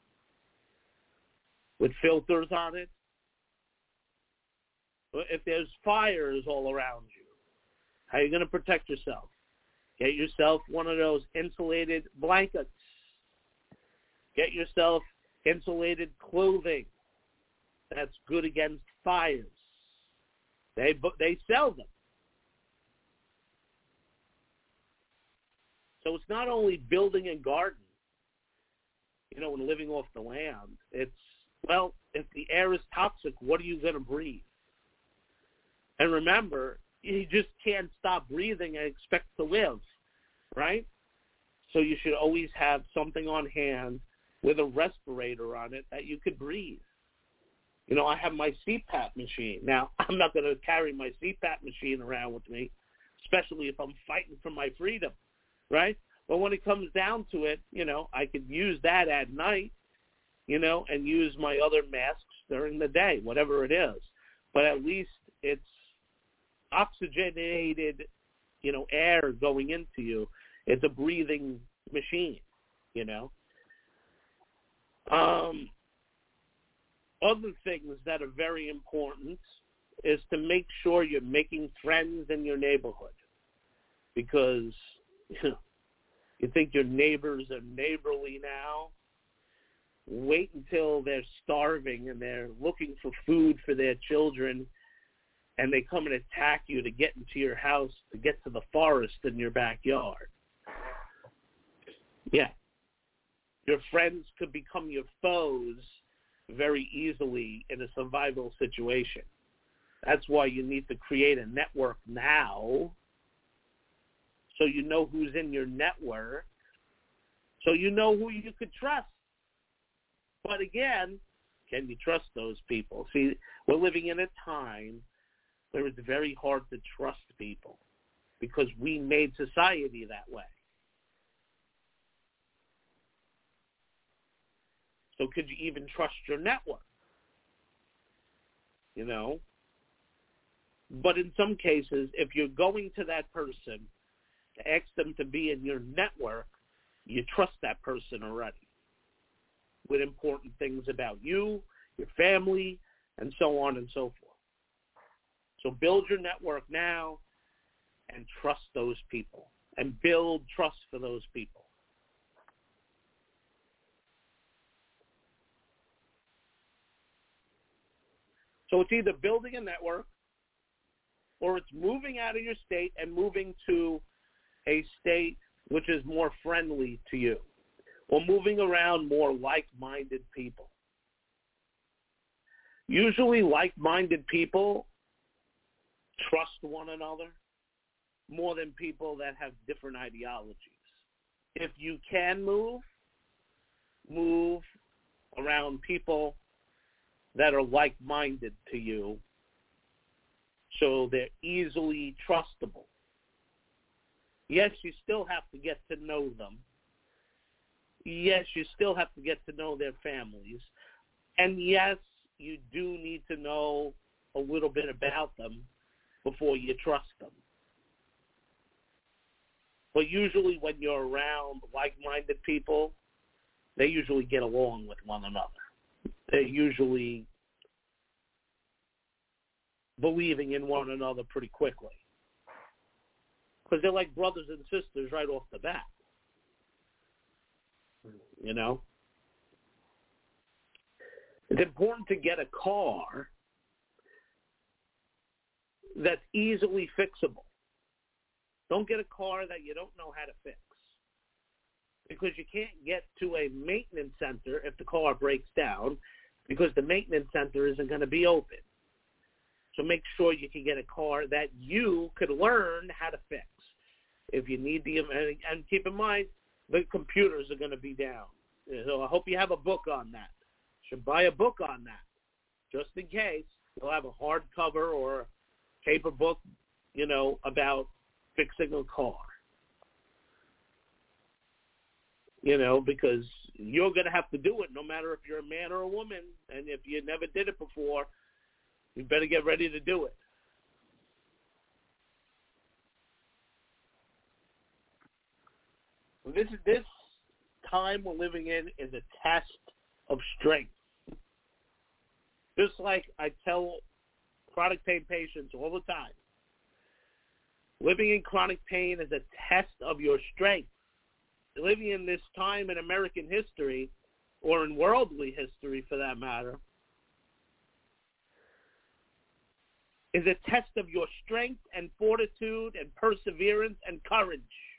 With filters on it. If there's fires all around you, how are you going to protect yourself? Get yourself one of those insulated blankets. Get yourself insulated clothing that's good against fires. They they sell them. So it's not only building a garden, you know, and living off the land. It's, well, if the air is toxic, what are you going to breathe? And remember, you just can't stop breathing and expect to live, right? So you should always have something on hand with a respirator on it that you could breathe. You know, I have my C PAP machine. Now, I'm not going to carry my C PAP machine around with me, especially if I'm fighting for my freedom, right? But when it comes down to it, you know, I could use that at night, you know, and use my other masks during the day, whatever it is. But at least it's oxygenated, you know, air going into you. It's a breathing machine, you know. Um, other things that are very important is to make sure you're making friends in your neighborhood, because you know, you think your neighbors are neighborly now. Wait until they're starving and they're looking for food for their children, and they come and attack you to get into your house, to get to the forest in your backyard. Yeah. Your friends could become your foes very easily in a survival situation. That's why you need to create a network now, so you know who's in your network, so you know who you could trust. But again, can you trust those people? See, we're living in a time where it's very hard to trust people because we made society that way. So could you even trust your network? You know? But in some cases, if you're going to that person to ask them to be in your network, you trust that person already with important things about you, your family, and so on and so forth. So build your network now. and trust those people and build trust for those people. So it's either building a network or it's moving out of your state and moving to a state which is more friendly to you, or moving around more like-minded people. Usually like-minded people trust one another more than people that have different ideologies. If you can move, move around people that are like-minded to you so they're easily trustable. Yes, you still have to get to know them. Yes, you still have to get to know their families. And yes, you do need to know a little bit about them before you trust them. But usually when you're around like-minded people, they usually get along with one another. They're usually believing in one another pretty quickly, because they're like brothers and sisters right off the bat, you know? It's important to get a car that's easily fixable. Don't get a car that you don't know how to fix, because you can't get to a maintenance center if the car breaks down, because the maintenance center isn't going to be open. So make sure you can get a car that you could learn how to fix. If you need the, and keep in mind, the computers are going to be down. So I hope you have a book on that. You should buy a book on that, just in case. You'll have a hardcover or a paper book, you know, about fixing a car. You know, because you're going to have to do it no matter if you're a man or a woman. And if you never did it before, you better get ready to do it. This this time we're living in is a test of strength. Just like I tell chronic pain patients all the time, living in chronic pain is a test of your strength. Living in this time in American history, or in worldly history for that matter, is a test of your strength and fortitude and perseverance and courage.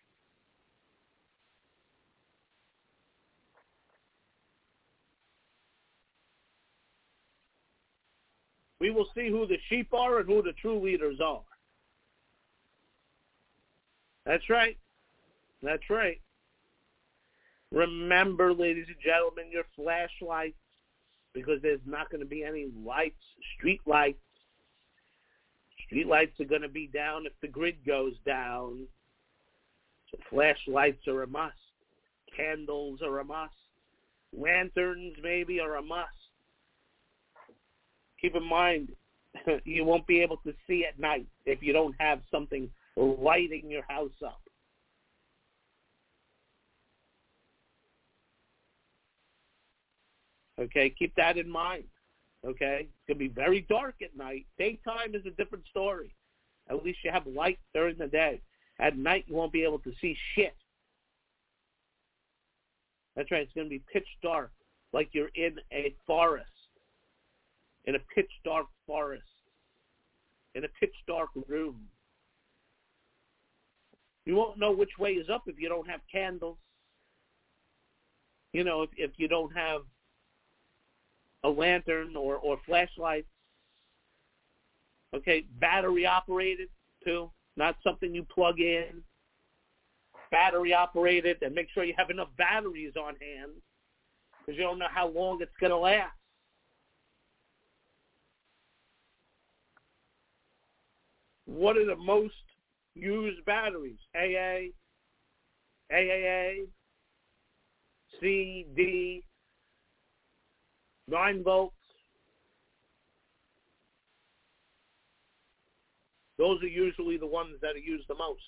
We will see who the sheep are and who the true leaders are. That's right. That's right. Remember, ladies and gentlemen, your flashlights, because there's not going to be any lights, street lights. Street lights are going to be down if the grid goes down. So flashlights are a must. Candles are a must. Lanterns maybe are a must. Keep in mind, you won't be able to see at night if you don't have something lighting your house up. Okay, keep that in mind. Okay, it's going to be very dark at night. Daytime is a different story. At least you have light during the day. At night, you won't be able to see shit. That's right, it's going to be pitch dark, like you're in a forest, in a pitch dark forest, in a pitch dark room. You won't know which way is up if you don't have candles. You know, if, if you don't have a lantern or, or flashlights. Okay, battery operated too, not something you plug in. Battery operated, and make sure you have enough batteries on hand, because you don't know how long it's going to last. What are the most used batteries? A A, A A A, C, D, nine volts. Those are usually the ones that are used the most.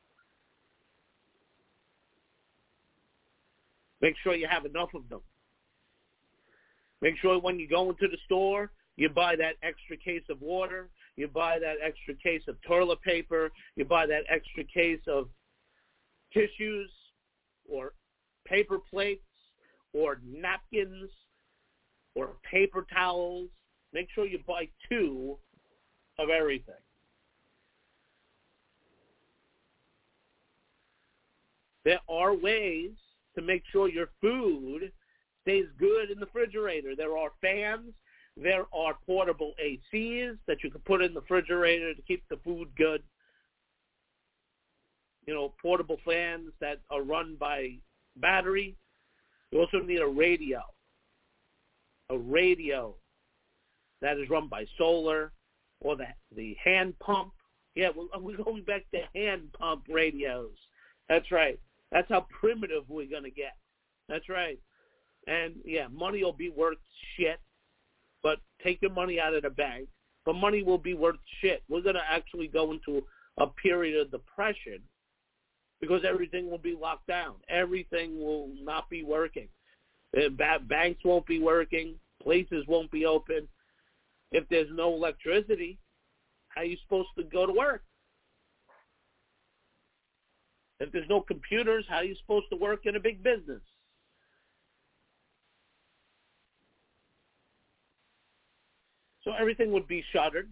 Make sure you have enough of them. Make sure when you go into the store, you buy that extra case of water. You buy that extra case of toilet paper. You buy that extra case of tissues or paper plates or napkins or paper towels. Make sure you buy two of everything. There are ways to make sure your food stays good in the refrigerator. There are fans. There are portable A Cs that you can put in the refrigerator to keep the food good. You know, portable fans that are run by battery. You also need a radio. A radio that is run by solar, or the the hand pump. Yeah, we're going back to hand pump radios. That's right. That's how primitive we're going to get. That's right. And, yeah, money will be worth shit, but take your money out of the bank. But money will be worth shit. We're going to actually go into a period of depression because everything will be locked down. Everything will not be working. Banks won't be working. Places won't be open. If there's no electricity, how are you supposed to go to work? If there's no computers, how are you supposed to work in a big business? So everything would be shuttered.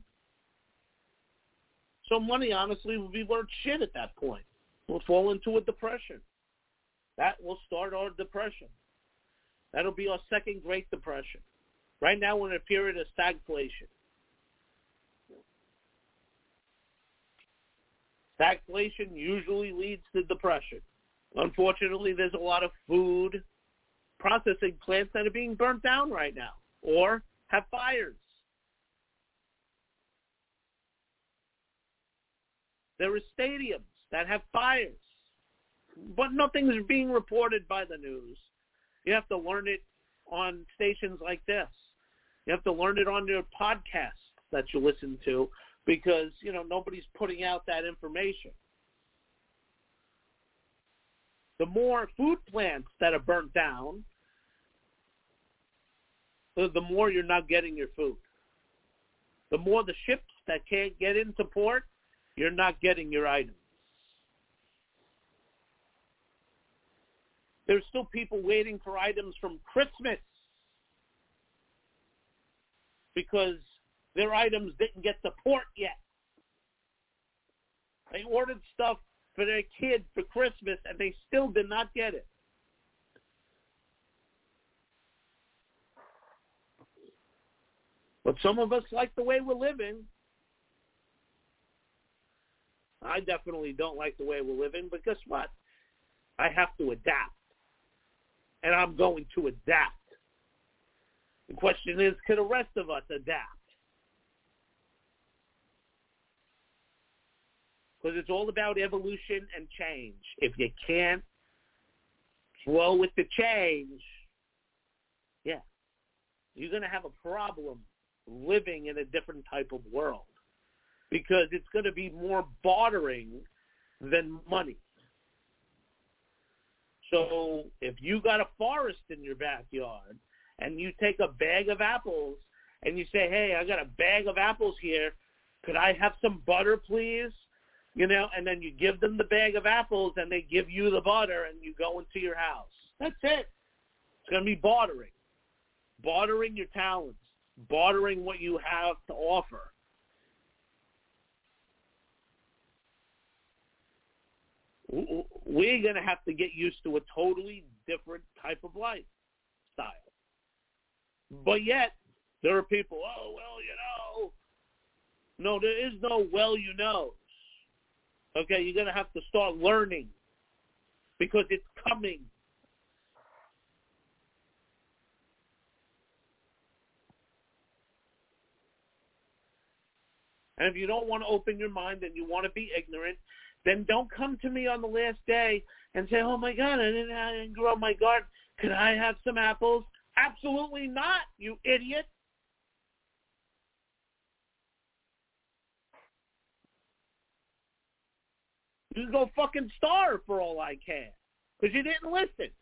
So money, honestly, would be worth shit at that point. We'll fall into a depression. That will start our depression. That'll be our second Great Depression. Right now we're in a period of stagflation. Stagflation usually leads to depression. Unfortunately, there's a lot of food processing plants that are being burnt down right now or have fires. There are stadiums that have fires, but nothing is being reported by the news. You have to learn it on stations like this. You have to learn it on your podcasts that you listen to because, you know, nobody's putting out that information. The more food plants that are burnt down, the more you're not getting your food. The more the ships that can't get into port, you're not getting your items. There's still people waiting for items from Christmas because their items didn't get to port yet. They ordered stuff for their kid for Christmas, and they still did not get it. But some of us like the way we're living. I definitely don't like the way we're living, but guess what? I have to adapt. And I'm going to adapt. The question is, can the rest of us adapt? Because it's all about evolution and change. If you can't flow with the change, yeah, you're going to have a problem living in a different type of world. Because it's going to be more bartering than money. So if you got a forest in your backyard and you take a bag of apples and you say, hey, I got a bag of apples here. Could I have some butter, please? You know, and then you give them the bag of apples and they give you the butter and you go into your house. That's it. It's going to be bartering. Bartering your talents. Bartering what you have to offer. We're going to have to get used to a totally different type of lifestyle. But yet, there are people, oh, well, you know. No, there is no well, you know. Okay, you're going to have to start learning because it's coming. And if you don't want to open your mind and you want to be ignorant, then don't come to me on the last day and say, oh, my God, I didn't, I didn't grow my garden. Could I have some apples? Absolutely not, you idiot. You can go fucking starve for all I can because you didn't listen.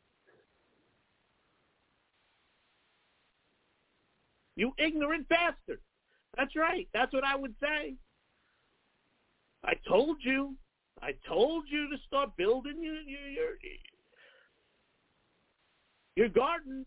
You ignorant bastard. That's right. That's what I would say. I told you. I told you to start building your your your, your gardens.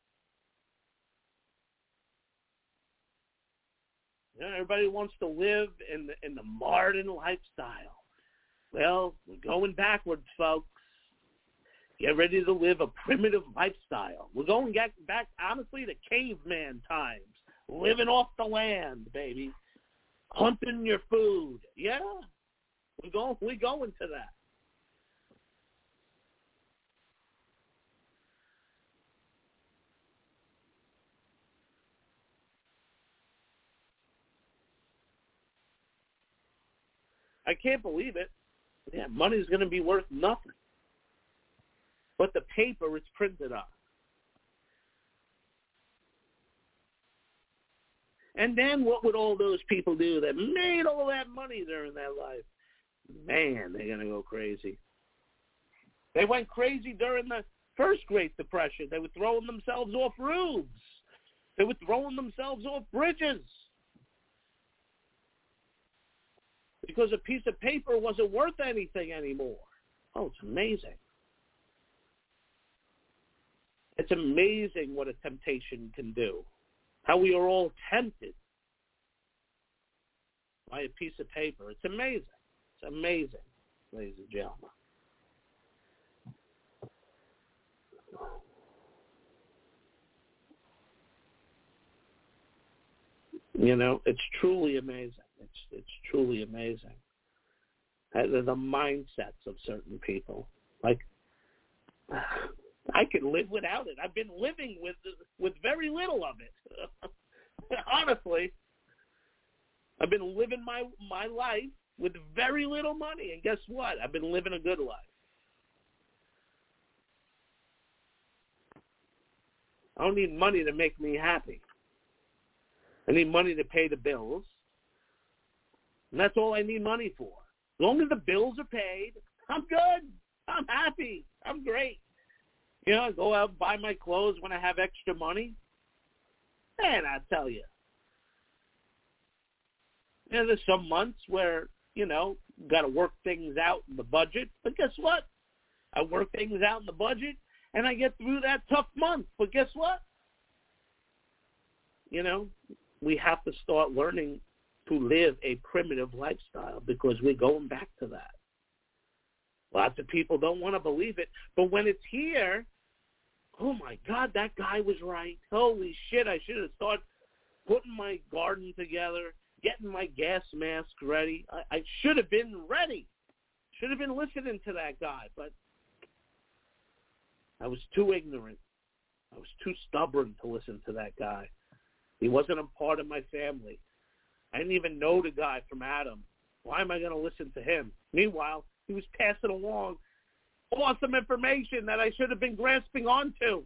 You know, everybody wants to live in the in the modern lifestyle. Well, we're going backwards, folks. Get ready to live a primitive lifestyle. We're going back, back honestly, to caveman times. Living off the land, baby. Hunting your food. Yeah, we're going, we're going to that. I can't believe it. Yeah, money's going to be worth nothing but the paper it's printed on. And then what would all those people do that made all that money during their life? Man, they're going to go crazy. They went crazy during the first Great Depression. They were throwing themselves off roofs. They were throwing themselves off bridges. Because a piece of paper wasn't worth anything anymore. Oh, it's amazing. It's amazing what a temptation can do. How we are all tempted by a piece of paper. It's amazing. It's amazing, ladies and gentlemen. You know, it's truly amazing. It's it's truly amazing. The, the mindsets of certain people. Like, I could live without it. I've been living with with very little of it. Honestly, I've been living my my life with very little money, and guess what? I've been living a good life. I don't need money to make me happy. I need money to pay the bills, and that's all I need money for. As long as the bills are paid, I'm good. I'm happy. I'm great. You know, I go out and buy my clothes when I have extra money. And I tell you, you know, there's some months where, you know, got to work things out in the budget. But guess what? I work things out in the budget, and I get through that tough month. But guess what? You know, we have to start learning to live a primitive lifestyle because we're going back to that. Lots of people don't want to believe it. But when it's here, oh, my God, that guy was right. Holy shit, I should have started putting my garden together, getting my gas mask ready. I, I should have been ready. Should have been listening to that guy. But I was too ignorant. I was too stubborn to listen to that guy. He wasn't a part of my family. I didn't even know the guy from Adam. Why am I going to listen to him? Meanwhile, he was passing along awesome information that I should have been grasping onto.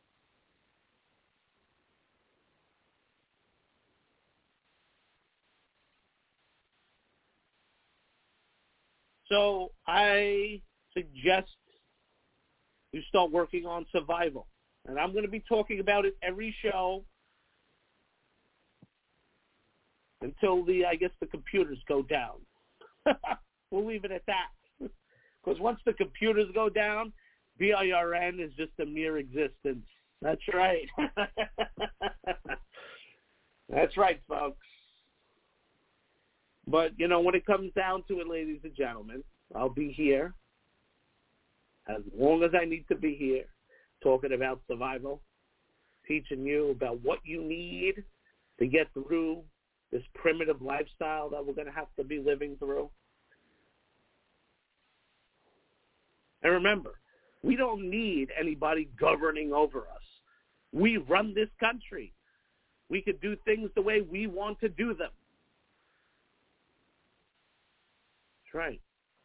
So I suggest you start working on survival. And I'm going to be talking about it every show until the, I guess, the computers go down. We'll leave it at that. Because once the computers go down, B I R N is just a mere existence. That's right. That's right, folks. But, you know, when it comes down to it, ladies and gentlemen, I'll be here as long as I need to be here, talking about survival, teaching you about what you need to get through this primitive lifestyle that we're going to have to be living through. And remember, we don't need anybody governing over us. We run this country. We could do things the way we want to do them. That's right.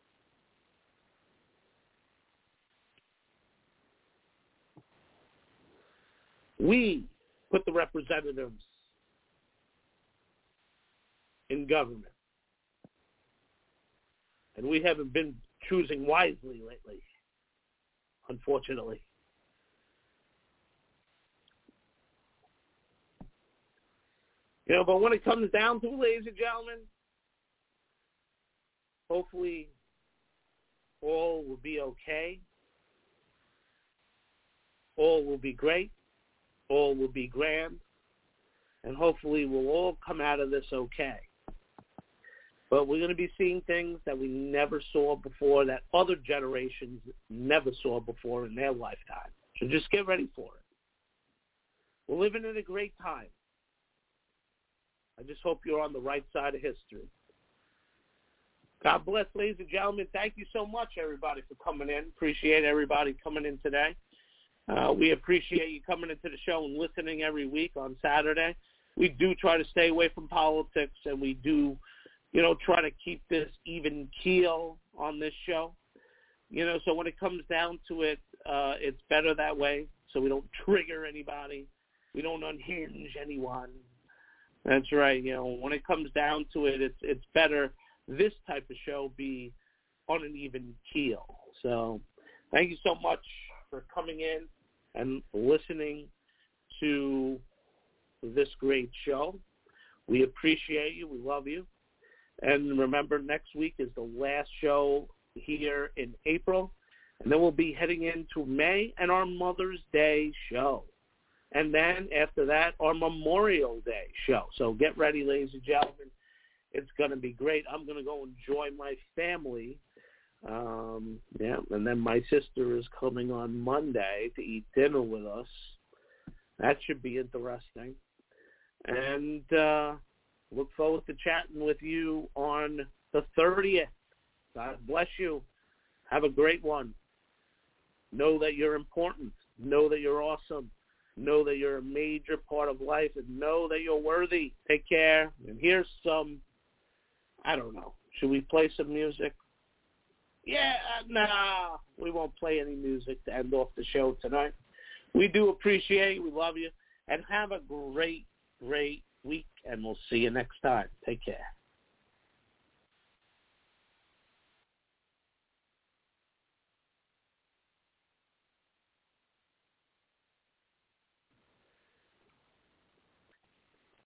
We put the representatives in government. And we haven't been choosing wisely lately, unfortunately. You know, but when it comes down to it, ladies and gentlemen, hopefully all will be okay. All will be great. All will be grand. And hopefully we'll all come out of this okay. But we're going to be seeing things that we never saw before, that other generations never saw before in their lifetime. So just get ready for it. We're living in a great time. I just hope you're on the right side of history. God bless, ladies and gentlemen. Thank you so much, everybody, for coming in. Appreciate everybody coming in today. Uh, we appreciate you coming into the show and listening every week on Saturday. We do try to stay away from politics, and we do, you know, try to keep this even keel on this show. You know, so when it comes down to it, uh, it's better that way, so we don't trigger anybody. We don't unhinge anyone. That's right. You know, when it comes down to it, it's it's better this type of show be on an even keel. So thank you so much for coming in and listening to this great show. We appreciate you. We love you. And remember, next week is the last show here in April. And then we'll be heading into May and our Mother's Day show. And then after that, our Memorial Day show. So get ready, ladies and gentlemen. It's going to be great. I'm going to go enjoy my family. Um, yeah, and then my sister is coming on Monday to eat dinner with us. That should be interesting. And uh, look forward to chatting with you on the thirtieth. God bless you. Have a great one. Know that you're important. Know that you're awesome. Know that you're a major part of life, and know that you're worthy. Take care. And here's some, I don't know, should we play some music? Yeah, nah, we won't play any music to end off the show tonight. We do appreciate you. We love you. And have a great, great week, and we'll see you next time. Take care.